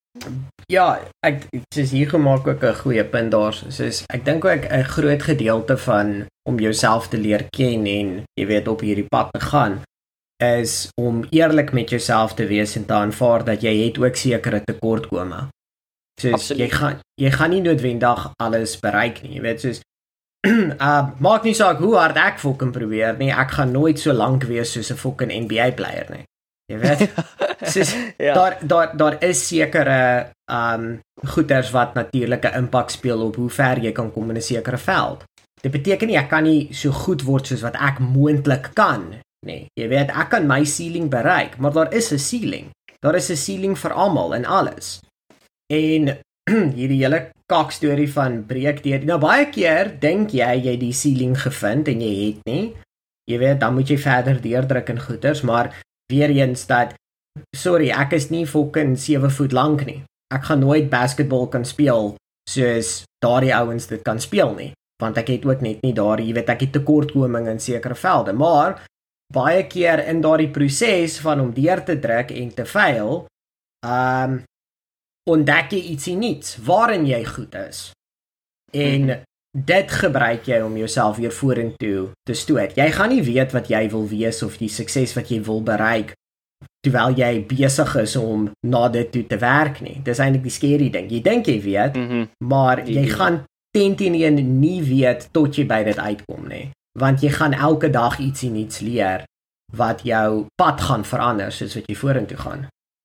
ja, ek soos hier gemaak ook 'n goeie punt daar. Soos ek dink ook 'n groot gedeelte van om jouself te leer ken en jy weet op hierdie pad te gaan is om eerlik met jouself te wees en te aanvaar dat jy het ook sekere tekortkome. Soos Absoluut. jy gaan jy gaan nie noodwendig alles bereik nie. Jy weet soos uh maak nie saak hoe hard ek fucking probeer nie, ek gaan nooit so lank wees soos 'n fucking N B A player nie. Jy weet, soos, Ja. daar daar daar is sekere um goeders wat natuurlike impak speel op hoe ver jy kan kom in 'n sekere veld. Dit beteken nie ek kan nie so goed word soos wat ek moontlik kan nie. Jy weet, ek kan my ceiling bereik, maar daar is 'n ceiling. Daar is 'n ceiling vir almal in alles. En hierdie hele kak storie van breek deur. Nou baie keer dink jy jy die ceiling gevind en jy het nie. Jy weet, dan moet jy verder deurdruk in goeters, maar weer eens dat sorry, ek is nie fucking sewe voet lank nie. Ek gaan nooit basketbal kan speel soos daardie ouens dit kan speel nie, want ek het ook net nie daardie, jy weet, ek het tekortkoming in sekere velde, maar baie keer in daardie proses van om deur te druk en te fail, um ontdek jy ietsie nuuts waarin jy goed is. En mm-hmm. dit gebruik jy om jouself weer vorentoe te stoot. Jy gaan nie weet wat jy wil wees of die sukses wat jy wil bereik terwyl jy besig is om na dit toe te werk nie. Dis eintlik die scary ding. Jy dink jy weet, Mhm. maar jy gaan ten teen een nie weet tot jy by dit uitkom nie. Want jy gaan elke dag ietsie nuuts leer wat jou pad gaan verander soos wat jy vorentoe gaan.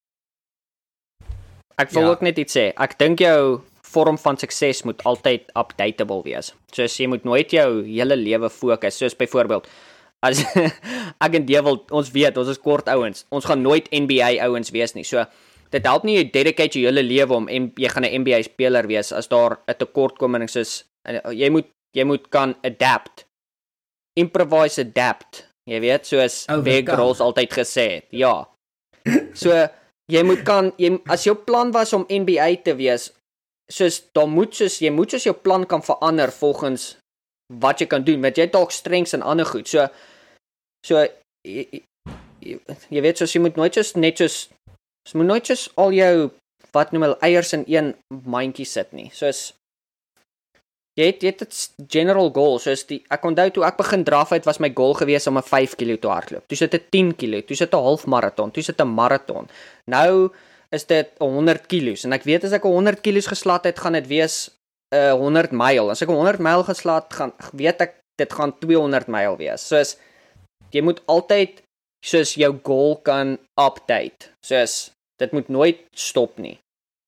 Ek wil Ja. ook net iets sê. Ek dink jou vorm van sukses moet altyd updatable wees. Soos jy moet nooit jou hele lewe fokus, soos byvoorbeeld as ek en Dewel, ons weet, ons is kort ouens. Ons gaan nooit N B A ouens wees nie. So dit help nie jy dedicate jou hele lewe om en jy gaan 'n N B A speler wees as daar 'n tekortkoming is. Jy moet jy moet kan adapt. Improvise, adapt. Jy weet, soos Overcome. Big Girls altyd gesê het. Ja. So jy moet kan jy as jou plan was om N B A te wees, soos dan moet soos jy moet soos jou plan kan verander volgens wat jy kan doen, want jy het dalk strengths en ander goed. So so jy, jy, jy weet soos jy moet nooit soos net soos jy moet nooit soos al jou wat noem hulle eiers in een mandjie sit nie. Soos jy het jy het 'n general goal, soos die ek onthou toe ek begin draf het, was my goal gewees om 'n vyf kilo te hardloop. Toe sit dit tien kilo, toe sit 'n half maraton, toe sit 'n maraton. Nou is dit honderd kilos en ek weet as ek honderd kilos geslat het, gaan dit wees 'n uh, honderd myl. As ek honderd myl geslat gaan weet ek dit gaan tweehonderd myl wees. Soos jy moet altyd soos jou goal kan update. Soos dit moet nooit stop nie.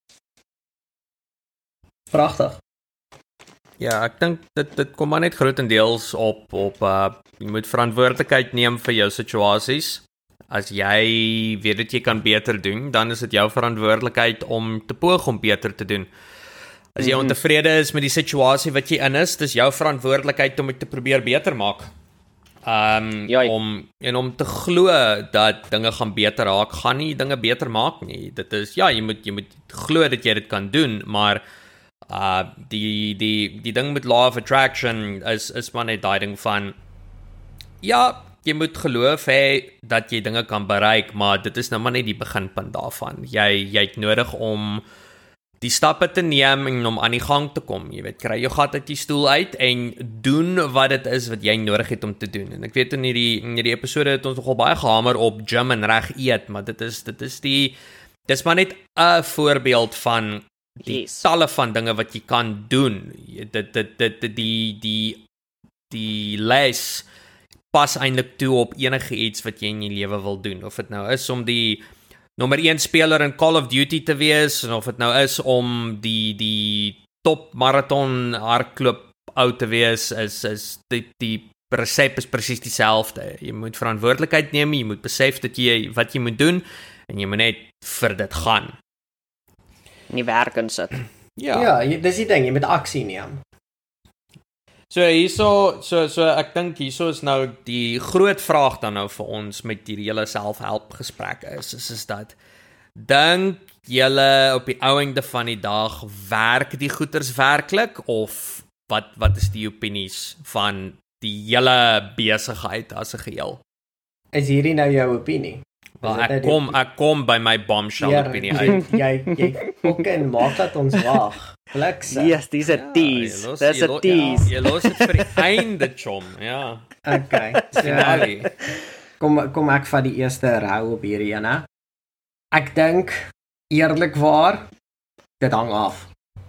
Pragtig. Ja, ek dink dit dit kom maar net grootendeels op op uh jy moet verantwoordelikheid neem vir jou situasies. As jy weet dat jy kan beter doen, dan is dit jou verantwoordelikheid om te poog om beter te doen. As jy ontevrede is met die situasie wat jy in is, dis jou verantwoordelikheid om dit te probeer beter maak. Um Ja, om en om te glo dat dinge gaan beter raak, gaan nie dinge beter maak nie. Dit is ja, jy moet jy moet glo dat jy dit kan doen, maar uh die die die ding met law of attraction is is maar net daai ding van ja, jy moet geloof hê dat jy dinge kan bereik, maar dit is nou maar net die beginpunt daarvan. Jy jy het nodig om die stappe te neem en om aan die gang te kom. Jy weet, kry jou gat uit die stoel uit en doen wat dit is wat jy nodig het om te doen. En ek weet in hierdie in hierdie episode het ons nogal baie gehamer op gym en reg eet, maar dit is dit is die dis maar net 'n voorbeeld van die Yes. talle van dinge wat jy kan doen. Dit dit dit die die die les pas eintlik toe op enige iets wat jy in jou lewe wil doen. Of dit nou is om die nommer een speler in Call of Duty te wees, en of dit nou is om die die top marathon hardloop ou te wees, is is die die resep is presies dieselfde. Jy moet verantwoordelikheid neem, jy moet besef dat jy wat jy moet doen en jy moet net vir dit gaan. Nie werk in sit. Ja, ja jy, dis die ding, jy moet aksie neem. So hierso so so ek dink hierso is nou die groot vraag dan nou vir ons met hierdie hele selfhelp gesprekke is is is dat dink julle op die ou einde van die dag werk die goeters werklik of wat wat is die opinies van die hele besigheid as 'n geheel? Is hierdie nou jou opinie? Wel, ek kom ek kom by my bombshell Ja, opinie uit. jy jy fucking maak dat ons wag. Blikse. Yes, dis 'n Ja, tease. jy los- Dis jy 'n lo- tease. Ja, jy los dit vir die einde, chom. Ja. Okay. So, Finale. kom kom ek vat die eerste rou op hierdie ene. Ek dink eerlikwaar dit hang af.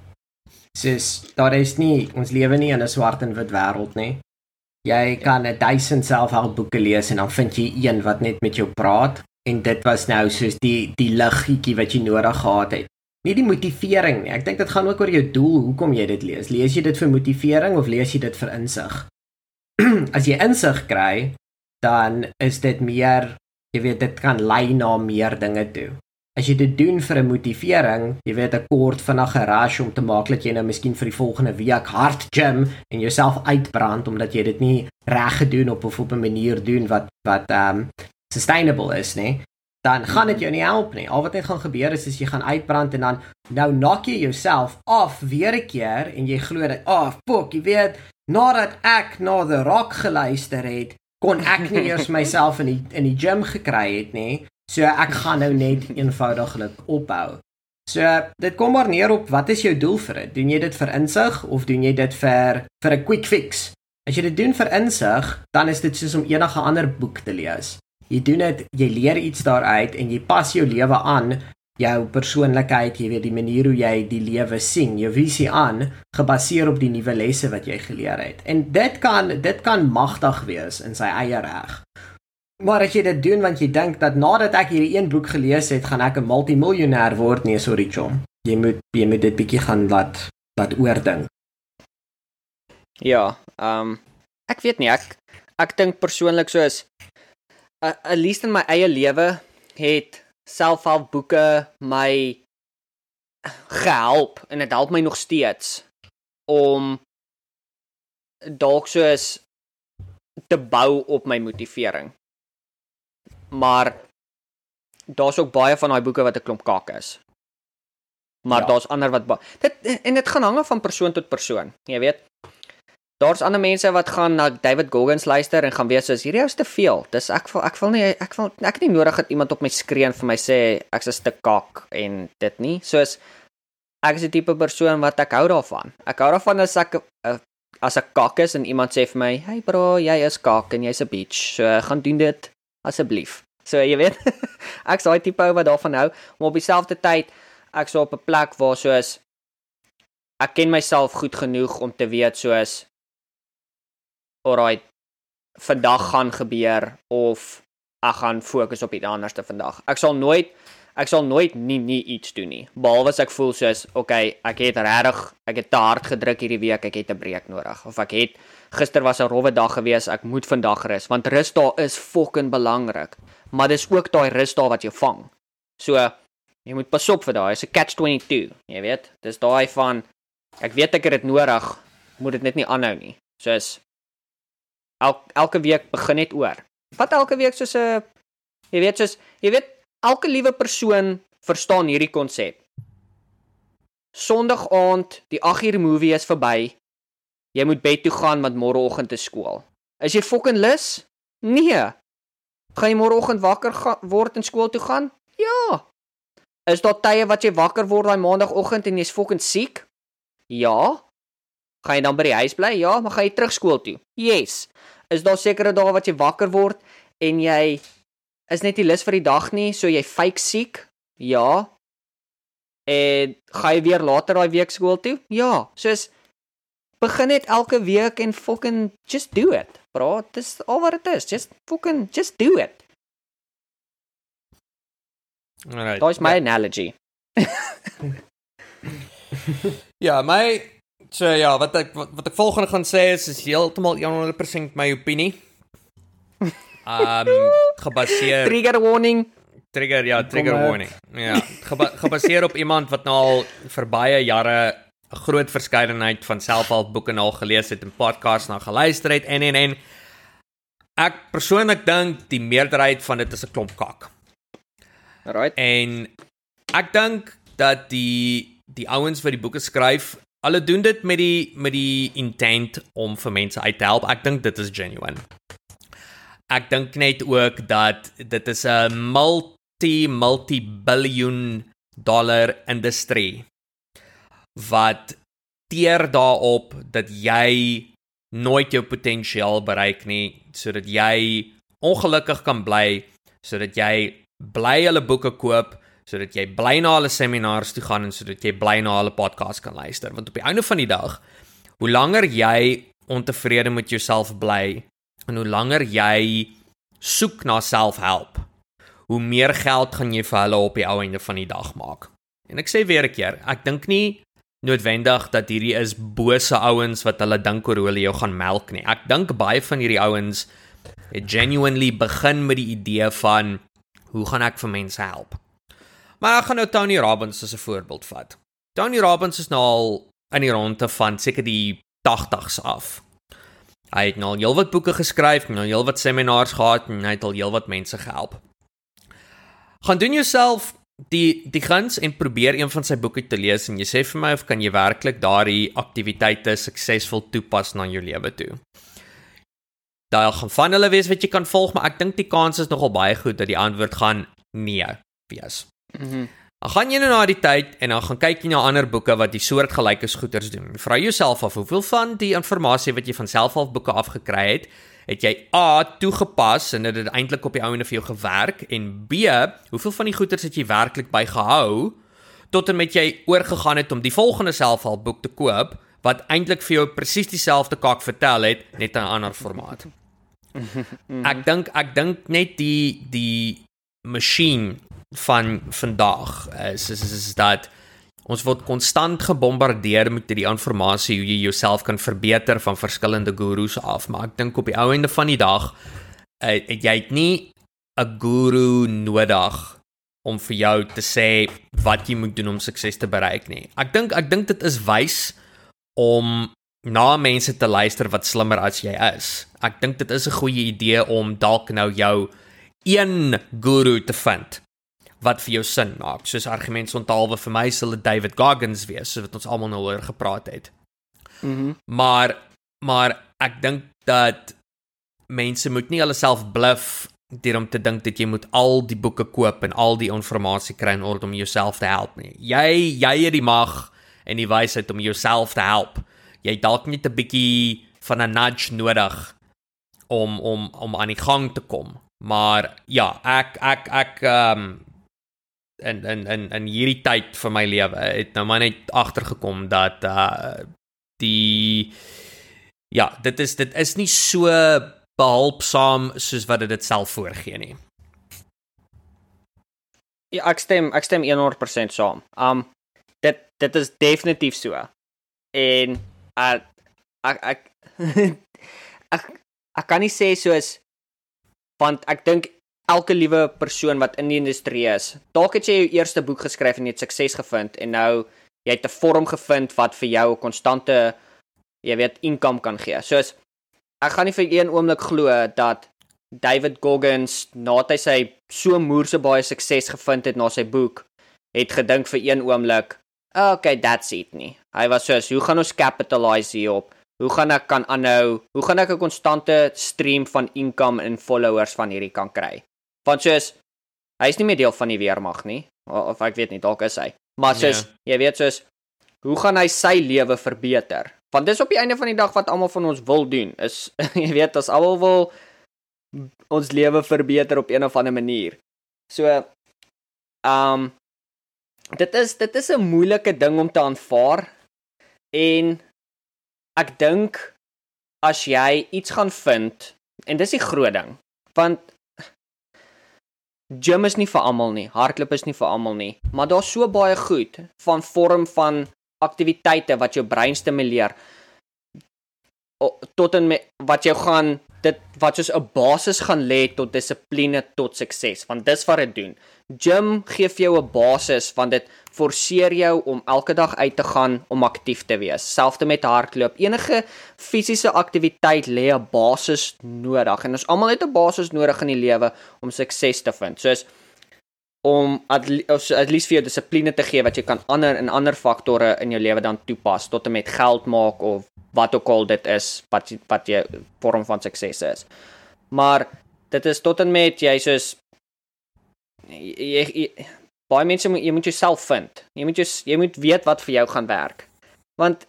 Soos daar is nie ons lewe nie in 'n swart en wit wêreld nie. Jy kan 'n duisend selfhelpboeke lees en dan vind jy een wat net met jou praat en dit was nou soos die die liggietjie wat jy nodig gehad het. Nie die motivering nie. Ek dink dit gaan ook oor jou doel, hoekom jy dit lees. Lees jy dit vir motivering of lees jy dit vir insig? As jy insig kry, dan is dit meer, jy weet, dit kan lei na meer dinge toe. As jy dit doen vir 'n motivering, jy weet 'n kort vinnige rush om te maak dat jy nou miskien vir die volgende week hard gym en jouself uitbrand omdat jy dit nie reg gedoen op of op 'n manier doen wat wat um sustainable is, nee, dan gaan dit jou nie help nie. Al wat net gaan gebeur is as jy gaan uitbrand en dan nou knock jy jouself af weer 'n keer en jy glo dat, oh fuck, jy weet, nadat ek na The Rock geluister het, kon ek nie eers myself in die in die gym gekry het nie. So ek gaan nou net eenvoudiglik ophou. So dit kom maar neer op wat is jou doel vir dit? Doen jy dit vir insig of doen jy dit vir vir 'n quick fix? As jy dit doen vir insig, dan is dit soos om enige ander boek te lees. Jy doen dit, jy leer iets daaruit en jy pas jou lewe aan, jou persoonlikheid, jy weet die manier hoe jy die lewe sien, jou visie aan, gebaseer op die nuwe lesse wat jy geleer het. En dit kan dit kan magtig wees in sy eie reg. Maar as jy dit doen want jy dink dat nadat ek hierdie een boek gelees het, gaan ek 'n multimiljonair word, nee, sorry chom. Jy moet jy moet dit bietjie gaan laat laat oordink. Ja, ehm um, ek weet nie, ek ek dink persoonlik soos uh, at least in my eie lewe het selfhelpboeke my gehelp en dit help my nog steeds om dalk soos te bou op my motivering. Maar daar's ook baie van daai boeke wat 'n klomp kak is. Maar Ja. daar's ander wat ba- dit en dit gaan hang af van persoon tot persoon, jy weet. Daar's ander mense wat gaan na David Goggins luister en gaan weet soos hierdie ou is te veel. Dis ek wil ek wil nie ek wil ek het nie nodig dat iemand op my skree en vir my sê ek's 'n stuk kak en dit nie. Soos ek is die tipe persoon wat ek hou daarvan. Ek hou daarvan as ek uh, as ek kak is en iemand sê vir my, "Hey bro, jy is kak en jy's 'n bitch. So gaan doen dit asseblief." So jy weet, ek's daai tipe ou wat daarvan hou, maar op dieselfde tyd ek's so op 'n plek waar soos ek ken myself goed genoeg om te weet soos alright, vandag gaan gebeur of ek gaan fokus op iets anderste vandag. Ek sal nooit ek sal nooit nie nie iets doen nie. Behalwe as ek voel soos, okay, ek het regtig, ek het te hard gedruk hierdie week, ek het 'n breek nodig. Of ek het gister was 'n rowwe dag gewees, ek moet vandag rus, want rus daar is fucking belangrik. Maar dis ook daai rus daar wat jou vang. So jy moet pas op vir daai, is 'n catch twenty-two, jy weet. Dis daai van ek weet ek het dit nodig, moet dit net nie aanhou nie. Soos el, elke week begin net oor. Vat elke week soos 'n jy weet soos jy weet elke liewe persoon verstaan hierdie konsep. Sondag aand, die agt uur movie is verby. Jy moet bed toe gaan want môreoggend is skool. Is jy fucking lus? Nee. Gaan jy môreoggend wakker ga, word en skool toe gaan? Ja. Is daar tye wat jy wakker word daai maandagooggend en jy's fucking siek? Ja. Gaan jy dan by die huis bly? Ja, maar gaan jy terug skool toe? Yes. Is daar sekere dae wat jy wakker word en jy is net nie lus vir die dag nie, so jy fake siek? Ja. En gaan jy weer later daai week skool toe? Ja. Soos begin net elke week en fucking just do it. Bro, dis al wat dit is. Just fucking just do it. Alright. Daai is my analogy. Ja, my so ja, wat ek wat, wat ek volgende gaan sê is is heeltemal honderd persent my opinie. Um gebaseer Trigger warning. Trigger ja, trigger warning. Ja, geba, gebaseer op iemand wat nou al vir baie jare 'n groot verskeidenheid van selfhelpboeke nou gelees het en podcasts nou geluister het en en en ek persoonlik dink die meerderheid van dit is 'n klomp kak. Right. En ek dink dat die die ouens wat die boeke skryf, hulle doen dit met die met die intent om vir mense uit te help. Ek dink dit is genuine. Ek dink net ook dat dit is 'n multi multi biljoen dollar industrie wat teer daarop dat jy nooit jou potensiaal bereik nie, sodat jy ongelukkig kan bly, sodat jy bly hulle boeke koop, sodat jy bly na hulle seminars toe gaan en sodat jy bly na hulle podcast kan luister. Want op die einde van die dag, hoe langer jy ontevrede met jouself bly en hoe langer jy soek na selfhelp, hoe meer geld gaan jy vir hulle op die ou einde van die dag maak. En ek sê weer 'n keer, ek dink nie noodwendig dat hierdie is bose ouens wat hulle dink oor hoe hulle jou gaan melk nie. Ek dink baie van hierdie ouens het genuinely begin met die idee van hoe gaan ek vir mense help. Maar ek gaan nou Tony Robbins as 'n voorbeeld vat. Tony Robbins is nou al in die ronde van seker die tagtigs af. Hy het nou al heelwat boeke geskryf, nou heelwat seminars gehad en hy het al heelwat mense gehelp. Gaan doen jouself die die guns en probeer een van sy boeke te lees en jy sê vir my of kan jy werklik daardie aktiwiteite suksesvol toepas na jou lewe toe. Daar gaan van hulle wees wat jy kan volg, maar ek dink die kans is nogal baie goed dat die antwoord gaan nee wees. Mhm. Dan gaan jy nou na die tyd en dan gaan kyk jy na ander boeke wat die soortgelyke goeders doen. Vra jouself af hoeveel van die inligting wat jy van selfhelpboeke afgekry het, het jy A toegepas en dit het eintlik op die ouene vir jou gewerk en B, hoeveel van die goeders het jy werklik bygehou tot en met jy oorgegaan het om die volgende selfhelpboek te koop wat eintlik vir jou presies dieselfde kak vertel het net in 'n ander formaat. Ek dink ek dink net die die masjien van vandag is, is, is, is dat ons word konstant gebombardeer met die inligting hoe jy jouself kan verbeter van verskillende gurus af, maar ek dink op die ou einde van die dag uh, jy het nie 'n guru nodig om vir jou te sê wat jy moet doen om sukses te bereik nie. Ek dink ek dink dit is wys om na mense te luister wat slimmer as jy is. Ek dink dit is 'n goeie idee om dalk nou jou een guru te vind wat vir jou sin maak. Soos argumentsonthaalwe vir my sal dit David Goggins wees, so wat ons almal nou oor gepraat het. Mhm. Maar maar ek dink dat mense moet nie hulle self bluff deur om te dink dat jy moet al die boeke koop en al die inligting kry in orde om jouself te help nie. Jy jy het die mag en die wysheid om jouself te help. Jy dalk net 'n bietjie van 'n nudge nodig om om om aan die gang te kom. Maar ja, ek ek ek ehm um, in in in in hierdie tyd van my lewe het nou maar net agtergekom dat uh die ja, dit is dit is nie so behulpsaam soos wat dit dit self voorgee nie. Ja, ek stem ek stem honderd persent saam. Um dit dit is definitief so. En uh, ek ek ek ek kan nie sê soos want ek dink elke liewe persoon wat in die industrie is, dalk het jy jou eerste boek geskryf en jy het sukses gevind en nou jy het 'n vorm gevind wat vir jou 'n konstante, jy weet, income kan gee. Soos ek gaan nie vir een oomblik glo dat David Goggins, nadat hy sy so moerse baie sukses gevind het na sy boek, het gedink vir een oomblik, oh, okay, that's it nie. Hy was soos, hoe gaan ons capitalize hierop? Hoe gaan ek kan aanhou? Hoe gaan ek 'n konstante stream van income en followers van hierdie kan kry? Want soos, hy is nie meer deel van die weermag nie, of ek weet nie, dalk is hy. Maar soos, yeah. jy weet soos, hoe gaan hy sy lewe verbeter? Want dis op die einde van die dag wat almal van ons wil doen, is, jy weet, as almal wil ons lewe verbeter op een of ander manier. So, um, dit is, dit is 'n moeilike ding om te aanvaar, en ek dink, as jy iets gaan vind, en dis die groot ding, want gym is nie vir almal nie, hardloop is nie vir almal nie, maar daar's so baie goed van vorm van aktiwiteite wat jou brein stimuleer, tot en met wat jou gaan, dit wat soos 'n basis gaan lê tot dissipline tot sukses, want dis wat dit doen. Gym gee vir jou 'n basis, want dit forceer jou om elke dag uit te gaan om aktief te wees. Selfs met hardloop, enige fisiese aktiwiteit lê 'n basis nodig, en ons almal het 'n basis nodig in die lewe om sukses te vind. Soos om at, at least vir jou dissipline te gee wat jy kan ander en ander faktore in jou lewe dan toepas, tot en met geld maak of wat ook al dit is wat wat jy vorm van sukses is. Maar dit is tot en met jy soos jy, jy, jy, baie mense moet jy moet jouself vind. Jy moet jy, jy moet weet wat vir jou gaan werk. Want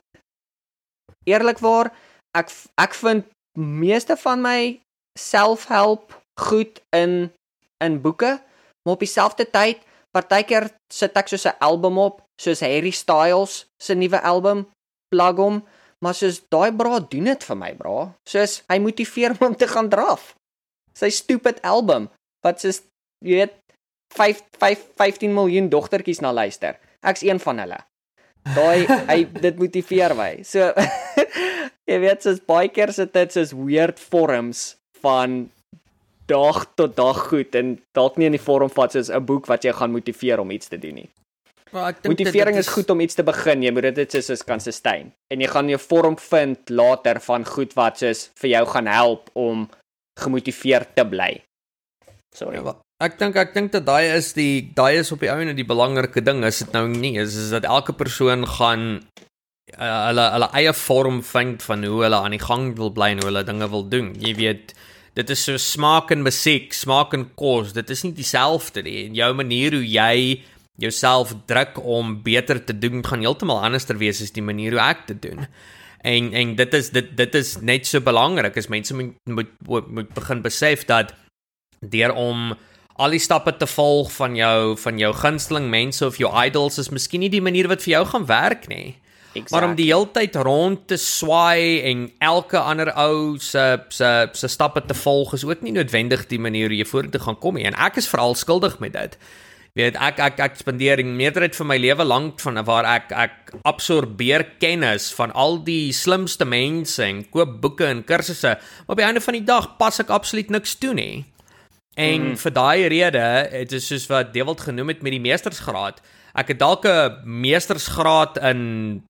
eerlikwaar, ek ek vind meeste van my self-help goed in in boeke, maar op dieselfde tyd, partykeer sit ek soos 'n album op, soos Harry Styles se nuwe album, plug hom, maar soos daai bra doen dit vir my, bra. Soos hy motiveer my om te gaan draf. Sy stupid album wat soos jy weet vyf, vyf, vyftien miljoen dogtertjies na luister. Ek's een van hulle. Daai hy dit motiveer my. So jy weet soos baie keer sit dit soos weird forums van dag tot dag goed en dalk nie in die vorm van soos 'n boek wat jou gaan motiveer om iets te doen nie. Motivering is, is goed om iets te begin, jy moet dit net soos kan sustain. En jy gaan jou vorm vind later van goed wat soos vir jou gaan help om gemotiveerd te bly. Sorry. Ja, ek dink ek dink dat daai is die daai is op die ou en die belangrike ding is dit nou nie is, is dat elke persoon gaan uh, hulle hulle eie vorm vind van hoe hulle aan die gang wil bly en hoe hulle dinge wil doen. Jy weet, dit is so smaak en musiek, smaak en kos, dit is nie dieselfde nie. En jou manier hoe jy jouself druk om beter te doen gaan heeltemal anders wees as die manier hoe ek dit doen. En en dit is dit dit is net so belangrik as mense moet moet moet begin besef dat deur om al die stappe te volg van jou van jou gunsteling mense of jou idols is miskien nie die manier wat vir jou gaan werk nie. Exactly. Maar om die hele tyd rond te swaai en elke ander ou se se se stappe te volg is ook nie noodwendig die manier hoe jy vorentoe gaan kom nie. En ek is veral skuldig met dit. Weet ek ek ek spandeer die meerderheid van my lewe lank van waar ek ek absorbeer kennis van al die slimste mense en koop boeke en kursusse, maar op die einde van die dag pas ek absoluut niks toe nie. En mm. vir daai rede, het is soos wat Dewald genoem het met die meestersgraad. Ek het dalk 'n meestersgraad in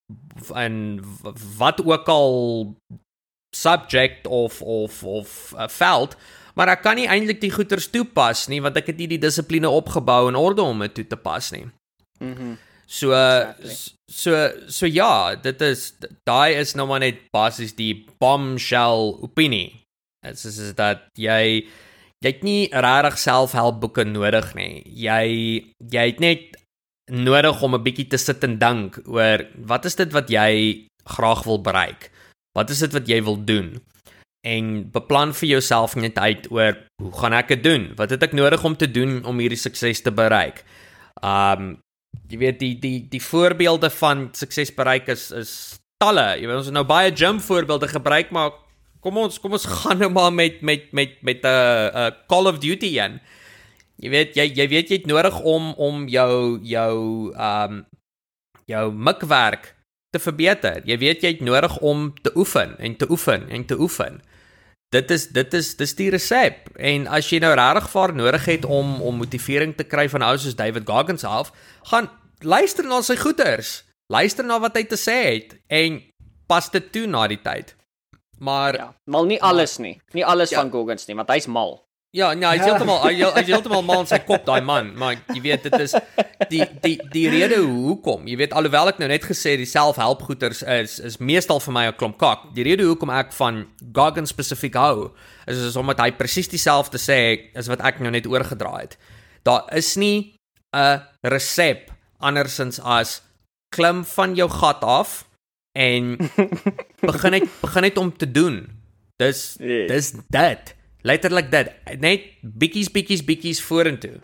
in wat ook al subject of of of uh, veld, maar ek kan nie eintlik die goeters toepas nie, want ek het nie die dissipline opgebou in orde om dit toe te pas nie. Mhm. So exactly. so so ja, dit is daai is nou maar net basies die bombshell opinie. Dit is, is dat jy jy het nie regtig selfhelpboeke nodig nie. Jy jy het net nodig om 'n bietjie te sit en dink oor wat is dit wat jy graag wil bereik? Wat is dit wat jy wil doen? En beplan vir jouself net uit oor hoe gaan ek dit doen? Wat het ek nodig om te doen om hierdie sukses te bereik? Um jy weet die die die voorbeelde van sukses bereik is is talle. Jy weet ons het nou baie gym voorbeelde gebruik, maar kom ons kom ons gaan nou maar met met met met 'n uh, uh, Call of Duty in. Jy weet jy jy weet jy het nodig om om jou jou um jou mikwerk te verbeter. Jy weet jy het nodig om te oefen en te oefen en te oefen. Dit is dit is dis die resep. En as jy nou regtig vaar nodig het om om motivering te kry van ou soos David Goggins af, gaan luister na sy goeters. Luister na wat hy te sê het en pas dit toe na die tyd. Maar ja, mal nie alles maar, nie. Nie alles ja. van Goggins nie, want hy's mal. Ja, nee, hy's heeltemal hy's heeltemal mal in sy kop daai man, maar jy weet dit is die die die rede hoekom. Jy weet alhoewel ek nou net gesê die selfhelpgoeters is is meestal vir my 'n klomp kak. Die rede hoekom ek van Goggins spesifiek hou is is omdat hy presies dieselfde sê as wat ek nou net oorgedra het. Daar is nie 'n resep andersins as klim van jou gat af en begin net begin net om te doen. Dis Yes. dis dit. Letterlik dit. Net bietjies bietjies bietjies vorentoe.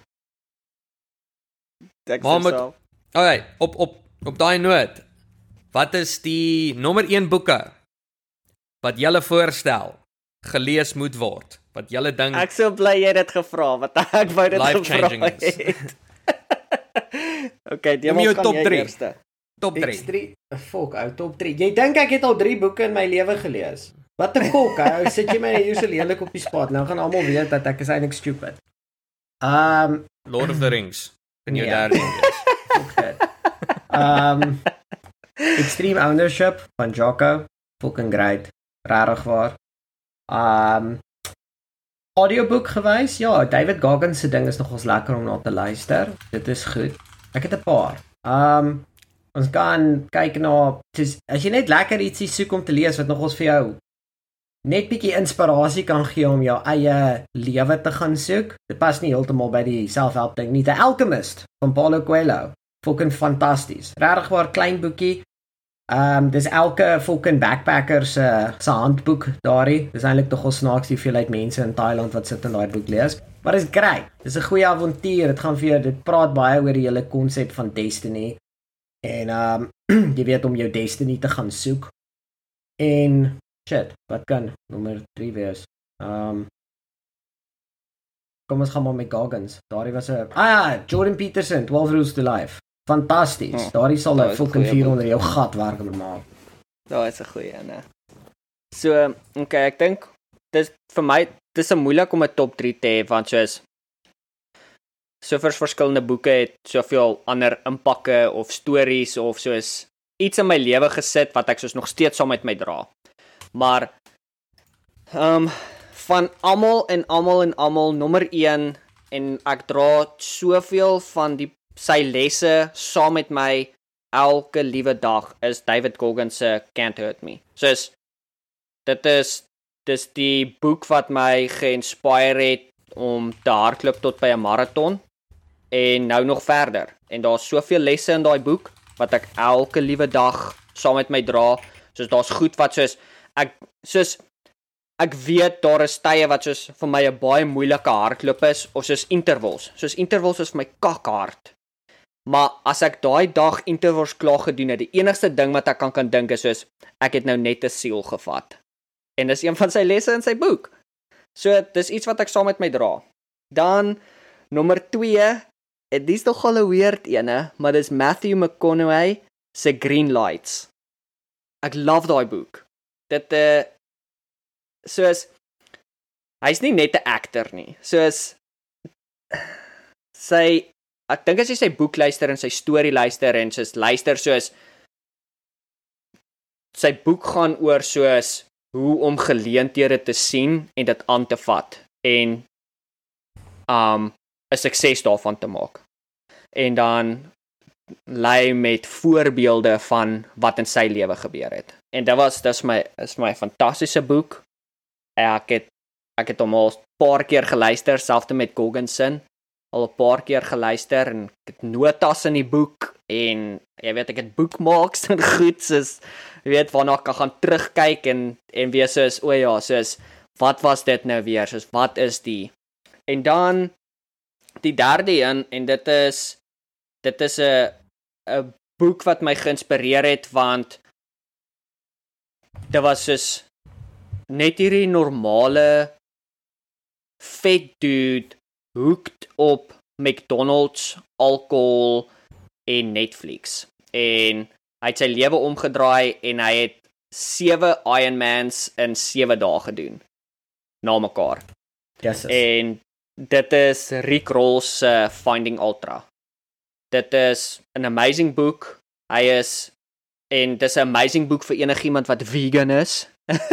Ek Maar met, okay, op op op daai noot. Wat is die nommer een boeke wat julle voorstel gelees moet word? Wat julle dink Ek sou bly jy het dit gevra, want ek wou dit gevra het. Okay, die Noem jou gaan top jy drie. eerste. top X drie? drie, fuck, ou top drie. Jy dink ek het al drie boeke in my lewe gelees? Wat 'n kok, ou, sit jy my hier so lelik op die spot. Nou gaan almal weet dat ek is eintlik stupid. Um, Lord of the Rings. In jou Nee. derde een wees. fuck dit. Um, Extreme Ownership van Jocko, fucking great, rarig waar. Um, audioboek gewys, ja, David Goggins se ding is nogals lekker om na te luister. Dit is goed. Ek het 'n paar. Um, ons kan kyk na, dis, as jy net lekker ietsie soek om te lees wat nogals vir jou net bietjie inspirasie kan gee om jou eie lewe te gaan soek. Dit pas nie heeltemal by die self-help ding nie. The Alchemist van Paulo Coelho. Fucking fantasties. Regtig waar klein boekie. Ehm um, dis elke fucking backpacker se se handboek daarin. Dis eintlik tog al snaaks die hoeveelheid mense in Thailand wat sit en daai boek lees. Maar dis great. Dis 'n goeie avontuur. Dit gaan vir jou, dit praat baie oor die hele konsep van destiny. En ehm um, jy weet om jou destiny te gaan soek. En shit, wat kan nommer drie wees? Ehm um, Kom ons gaan maar met Goggins. Daardie was 'n ah ja, Jordan Peterson, twelve Rules to Life. Fantasties. Oh, Daardie sal 'n daai is 'n fucking goeie vuur boek. onder jou gat werk maak. Daar is 'n goeie een, né. So, okay, ek dink dis vir my dis 'n moeilik om 'n top drie te hê want soos soveel verskillende boeke het soveel ander impakke of stories of soos iets in my lewe gesit wat ek soos nog steeds saam met my dra. Maar ehm um, van almal en almal en almal nommer een en ek dra soveel van die sy lesse saam met my elke liewe dag is David Goggins se Can't Hurt Me. Soos dit is dis die boek wat my geïnspireer het om te hardloop tot by 'n maraton en nou nog verder. En daar's soveel lesse in daai boek wat ek elke liewe dag saam met my dra. Soos daar's goed wat soos ek soos ek weet daar is tye wat soos vir my 'n baie moeilike hardloop is of soos intervals. Soos intervals is vir my kakhard. Maar as ek daai dag intervals klaar gedoen het, die enigste ding wat ek kan kan dink is soos ek het nou net 'n siel gevat. En dis een van sy lesse in sy boek. So dis iets wat ek saam met my dra. Dan nommer twee, dit is nog al 'n weird ene, maar dis Matthew McConaughey se Green Lights. Ek love daai boek. Dit uh soos hy's nie net 'n actor nie. Soos sy ek dink as jy sy boek luister en sy storie luister en soos luister soos sy boek gaan oor soos hoe om geleenthede te sien en dit aan te vat en um 'n sukses daarvan te maak. En dan lei met voorbeelde van wat in sy lewe gebeur het. En dit was dis my is my fantastiese boek. Ek het ek het hom al 'n paar keer geluister, selfs met Goggenson, al 'n paar keer geluister en ek het notas in die boek en jy weet ek het bookmarks en goed, soos jy weet waarna ek kan gaan terugkyk en en weer soos o ja, soos wat was dit nou weer, soos wat is die. En dan die derde een en dit is dit is 'n 'n boek wat my geïnspireer het want dit was soos net hierdie normale vet dude hooked op McDonald's, alcohol en Netflix. En hy het sy lewe omgedraai en hy het sewe Ironmans in sewe dae gedoen na mekaar. Yes. En dit is Rick Ross se uh, Finding Ultra. Dit is 'n amazing boek. Hy is en dis 'n amazing boek vir enigiemand wat vegan is.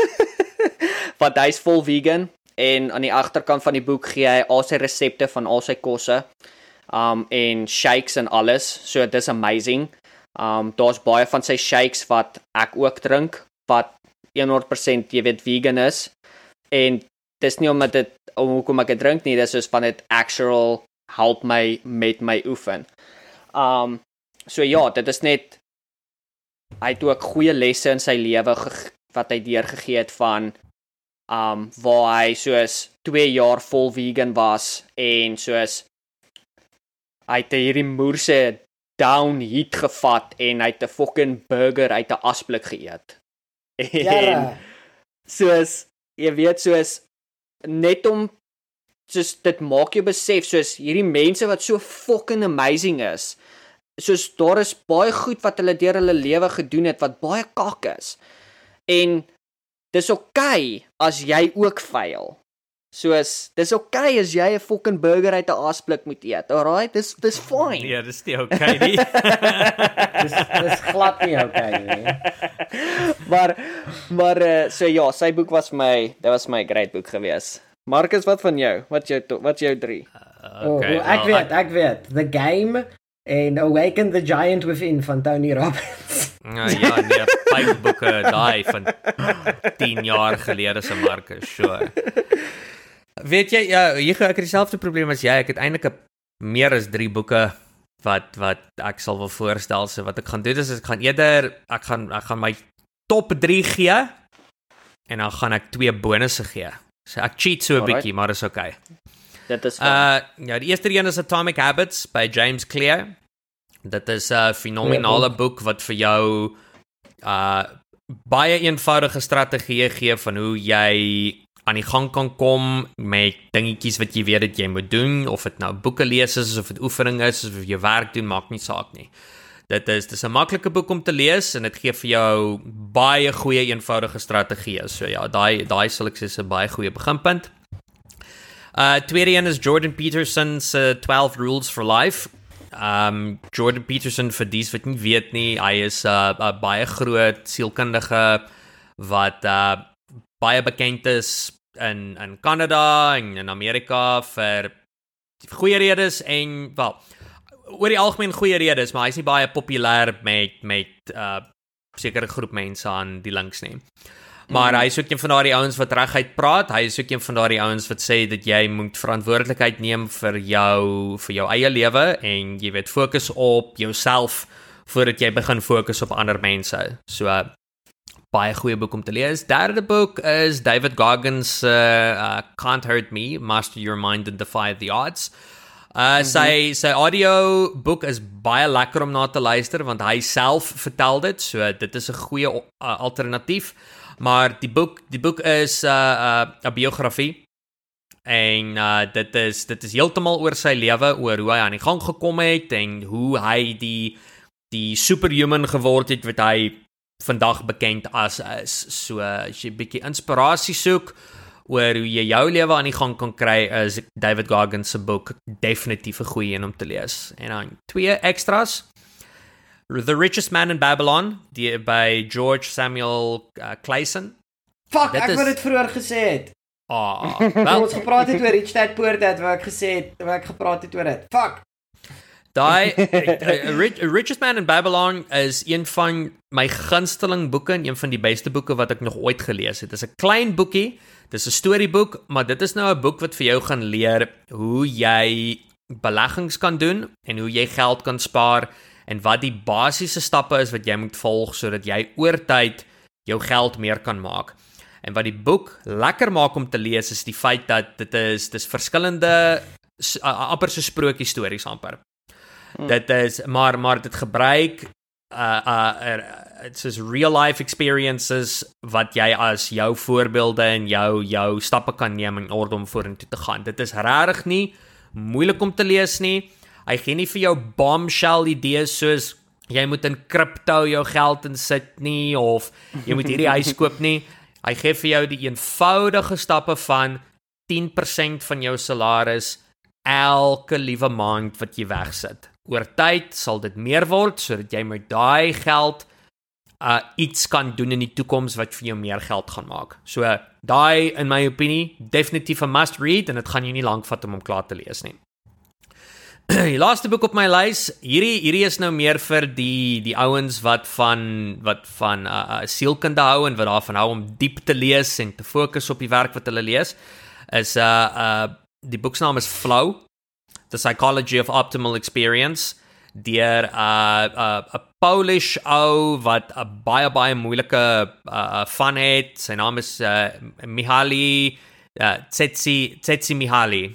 Want hy's vol vegan en aan die agterkant van die boek gee hy al sy resepte van al sy kosse. Um en shakes en alles. So dis amazing. Um daar's baie van sy shakes wat ek ook drink wat honderd persent jy weet vegan is. En dis nie omdat dit om hoekom ek dit drink nie, dis soos van dit actual help my met my oefen. Um so ja, dit is net hy het ook goeie lesse in sy lewe wat hy deurgegee het van um waar hy soos twee jaar vol vegan was en soos hy het hierdie moerse down heat gevat en hy het 'n fucking burger uit 'n asblik geëet. En Ja. soos jy weet soos net om soos dit maak jou besef soos hierdie mense wat so fucking amazing is. Soos daar is baie goed wat hulle deur hulle lewe gedoen het wat baie kak is. En dis oukei as jy ook fail. Soos dis oukei as jy 'n fucking burger uit 'n asblik moet eet. Alright, dis dis fine. Nee, dis nie okay nie. Dis dis glad nie okay nie. maar maar uh, so ja, sy boek was my, dit was my great boek gewees. Marcus, wat van jou? Wat jou wat jou drie? Oh, Okay, oh, ek wel, weet, ek weet. The Game en Awaken the Giant Within van Tony Robbins. Nou ja, nee, vyf boeke daai van tien jaar gelede se Marcus, sure. Weet jy, ja, hier ek het dieselfde probleem as jy. Ek het eintlik meer as drie boeke wat wat ek sal wil voorstel. So wat ek gaan doen is ek gaan eerder ek gaan ek gaan my top drie gee en dan gaan ek twee bonusse gee. So ek cheat so 'n Alright. bietjie, maar is okay. Dit is fine. Uh ja, die eerste een is Atomic Habits by James Clear. Dit is 'n fenominale boek wat vir jou uh baie eenvoudige strategieë gee van hoe jy aan die gang kan kom met dingetjies wat jy weet dat jy moet doen, of dit nou boeke lees is, of dit oefening is, of jy werk doen, maak nie saak nie. Dit is dis 'n maklike boek om te lees en dit gee vir jou baie goeie eenvoudige strategieë. So ja, daai daai sal ek sê is 'n baie goeie beginpunt. Uh tweede een is Jordan Peterson se twelve Rules for Life. Um Jordan Peterson, vir dies wat nie weet nie, hy is 'n uh, uh, baie groot sielkundige wat uh baie bekend is in in Kanada en in Amerika vir goeie redes en wel oor die algemeen goeie redes, maar hy's nie baie populêr met met 'n uh, sekere groep mense aan die links nie. Maar mm. hy is ook een van daardie ouens wat reguit praat. Hy is ook een van daardie ouens wat sê dat jy moet verantwoordelikheid neem vir jou vir jou eie lewe en jy weet fokus op jouself voordat jy begin fokus op ander mense. So uh, baie goeie boek om te lees. Derde boek is David Goggins uh, uh, Can't Hurt Me, Master Your Mind and Defy the Odds. Uh, mm-hmm. sy sy audio boek is baie lekker om na te luister want hy self vertel dit, so dit is 'n goeie uh, alternatief. Maar die boek die boek is 'n uh, 'n uh, biografie en uh, dit is dit is heeltemal oor sy lewe, oor hoe hy aan die gang gekom het en hoe hy die die superhuman geword het wat hy vandag bekend as is. So as jy 'n bietjie inspirasie soek oor hoe jy jou lewe aan die gang kan kry, is David Goggins se boek definitief 'n goeie een om te lees. En dan twee extras. The Richest Man in Babylon, die by George Samuel uh, Clayson. Fuck, Dit ek is- wou dit vroeër gesê het. Ah, Wel, wel, ons gepraat het oor Rich Dad Poor Dad, waar ek gesê het, waar ek gepraat het oor dit. Fuck. daai uh, Rich, Richest Man in Babylon is een van my gunsteling boeke en een van die beste boeke wat ek nog ooit gelees het. Dit is 'n klein boekie. Dis 'n storieboek, maar dit is nou 'n boek wat vir jou gaan leer hoe jy beleggings kan doen en hoe jy geld kan spaar en wat die basiese stappe is wat jy moet volg sodat jy oor tyd jou geld meer kan maak. En wat die boek lekker maak om te lees is die feit dat dit is dis verskillende amper so sprokie stories amper. Hmm. Dit is maar maar dit gebruik uh uh it's just real life experiences wat jy as jou voorbeelde en jou jou stappe kan neem in orde om vorentoe te gaan. Dit is regtig nie moeilik om te lees nie. Hy gee nie vir jou bombshell idees soos jy moet in crypto jou geld insit nie of jy moet hierdie huis koop nie. Hy gee vir jou die eenvoudige stappe van tien persent van jou salaris elke liewe maand wat jy wegsit. Oor tyd sal dit meer word sodat jy met daai geld uh, iets kan doen in die toekoms wat vir jou meer geld gaan maak. So daai in my opinie definitief 'n must read en dit gaan jou nie lank vat om hom klaar te lees nie. Die laaste boek op my lys, hierdie hierdie is nou meer vir die die ouens wat van wat van uh, sielkunde hou en wat daarvan hou om diep te lees en te fokus op die werk wat hulle lees. Is uh uh die boeksnaam is Flow, The Psychology of Optimal Experience, deur 'n uh, uh, 'n Polish ou wat 'n baie baie moeilike uh, van het. Sy naam is uh, Mihaly uh, Csikszentmihalyi.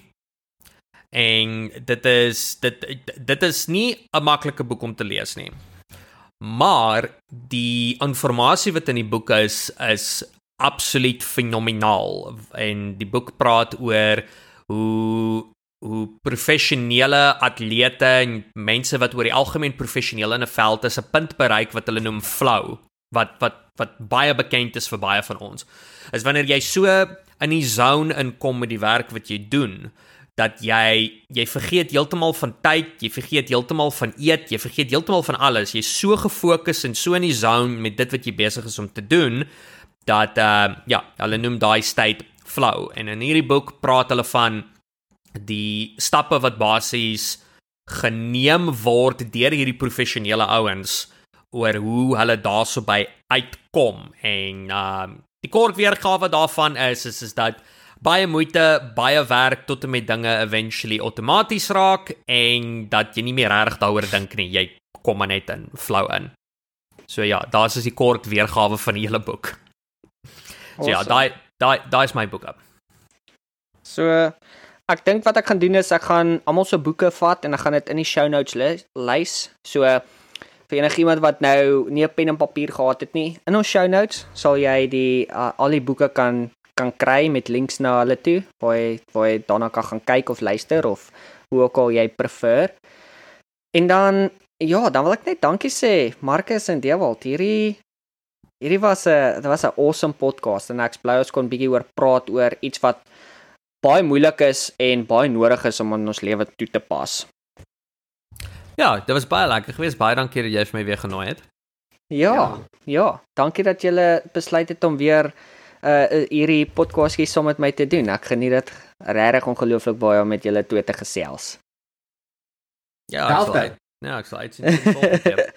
En dit is dit dit is nie 'n maklike boek om te lees nie. Maar die inligting wat in die boek is is absoluut fenomenaal en die boek praat oor hoe hoe professionele atlete en mense wat oor die algemeen professioneel in 'n veld is 'n punt bereik wat hulle noem flow, wat wat wat baie bekend is vir baie van ons. Is wanneer jy so in die zone inkom met die werk wat jy doen, dat jy jy vergeet heeltemal van tyd, jy vergeet heeltemal van eet, jy vergeet heeltemal van alles. Jy's so gefokus en so in die zone met dit wat jy besig is om te doen dat uh ja, hulle noem daai state flow. En in hierdie boek praat hulle van die stappe wat basies geneem word deur hierdie professionele ouens oor hoe hulle daarso by uitkom. En uh die kort weergawe daarvan is is is dat baie moeite, baie werk tot en met dinge eventually outomaties raak en dat jy nie meer regtig daaroor dink nie. Jy kom maar net in flow in. So ja, daar's is die kort weergawe van die hele boek. So ja, daai daai daai is my boek op. So ek dink wat ek gaan doen is ek gaan almal se boeke vat en ek gaan dit in die show notes lys. So vir enigiemand wat nou nie 'n pen en papier gehad het nie, in ons show notes sal jy die uh, al die boeke kan kan kry met links na hulle toe, waar jy, waar jy daarna kan gaan kyk of luister of hoe ook al jy prefer. En dan ja, dan wil ek net dankie sê Marcus en Dewald. Hierdie hierdie was 'n dit was 'n awesome podcast en ek bly ons kon bietjie oor praat oor iets wat baie moeilik is en baie nodig is om in ons lewe toe te pas. Ja, dit was baie lekker geweest. Baie dankie dat jy vir my weer genooi het. Ja, ja, ja dankie dat julle besluit het om weer uh hierdie podcastjie saam met my te doen. Ek geniet dit regtig ongelooflik baie om met julle twee te gesels. Ja, ek sal uit. Ja, ek sal uit sien volgende keer.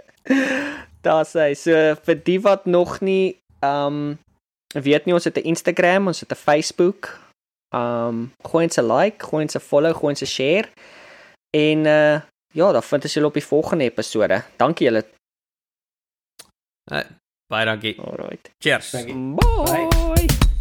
Daar sê so vir die wat nog nie um weet nie, ons het 'n Instagram, ons het 'n Facebook. Um gooi ons 'n like, gooi ons 'n follow, gooi ons 'n share. En uh ja, dan vind ons julle op die volgende episode. Dankie julle. Uh, baie dankie. Alright. Cheers. Bye. Bye.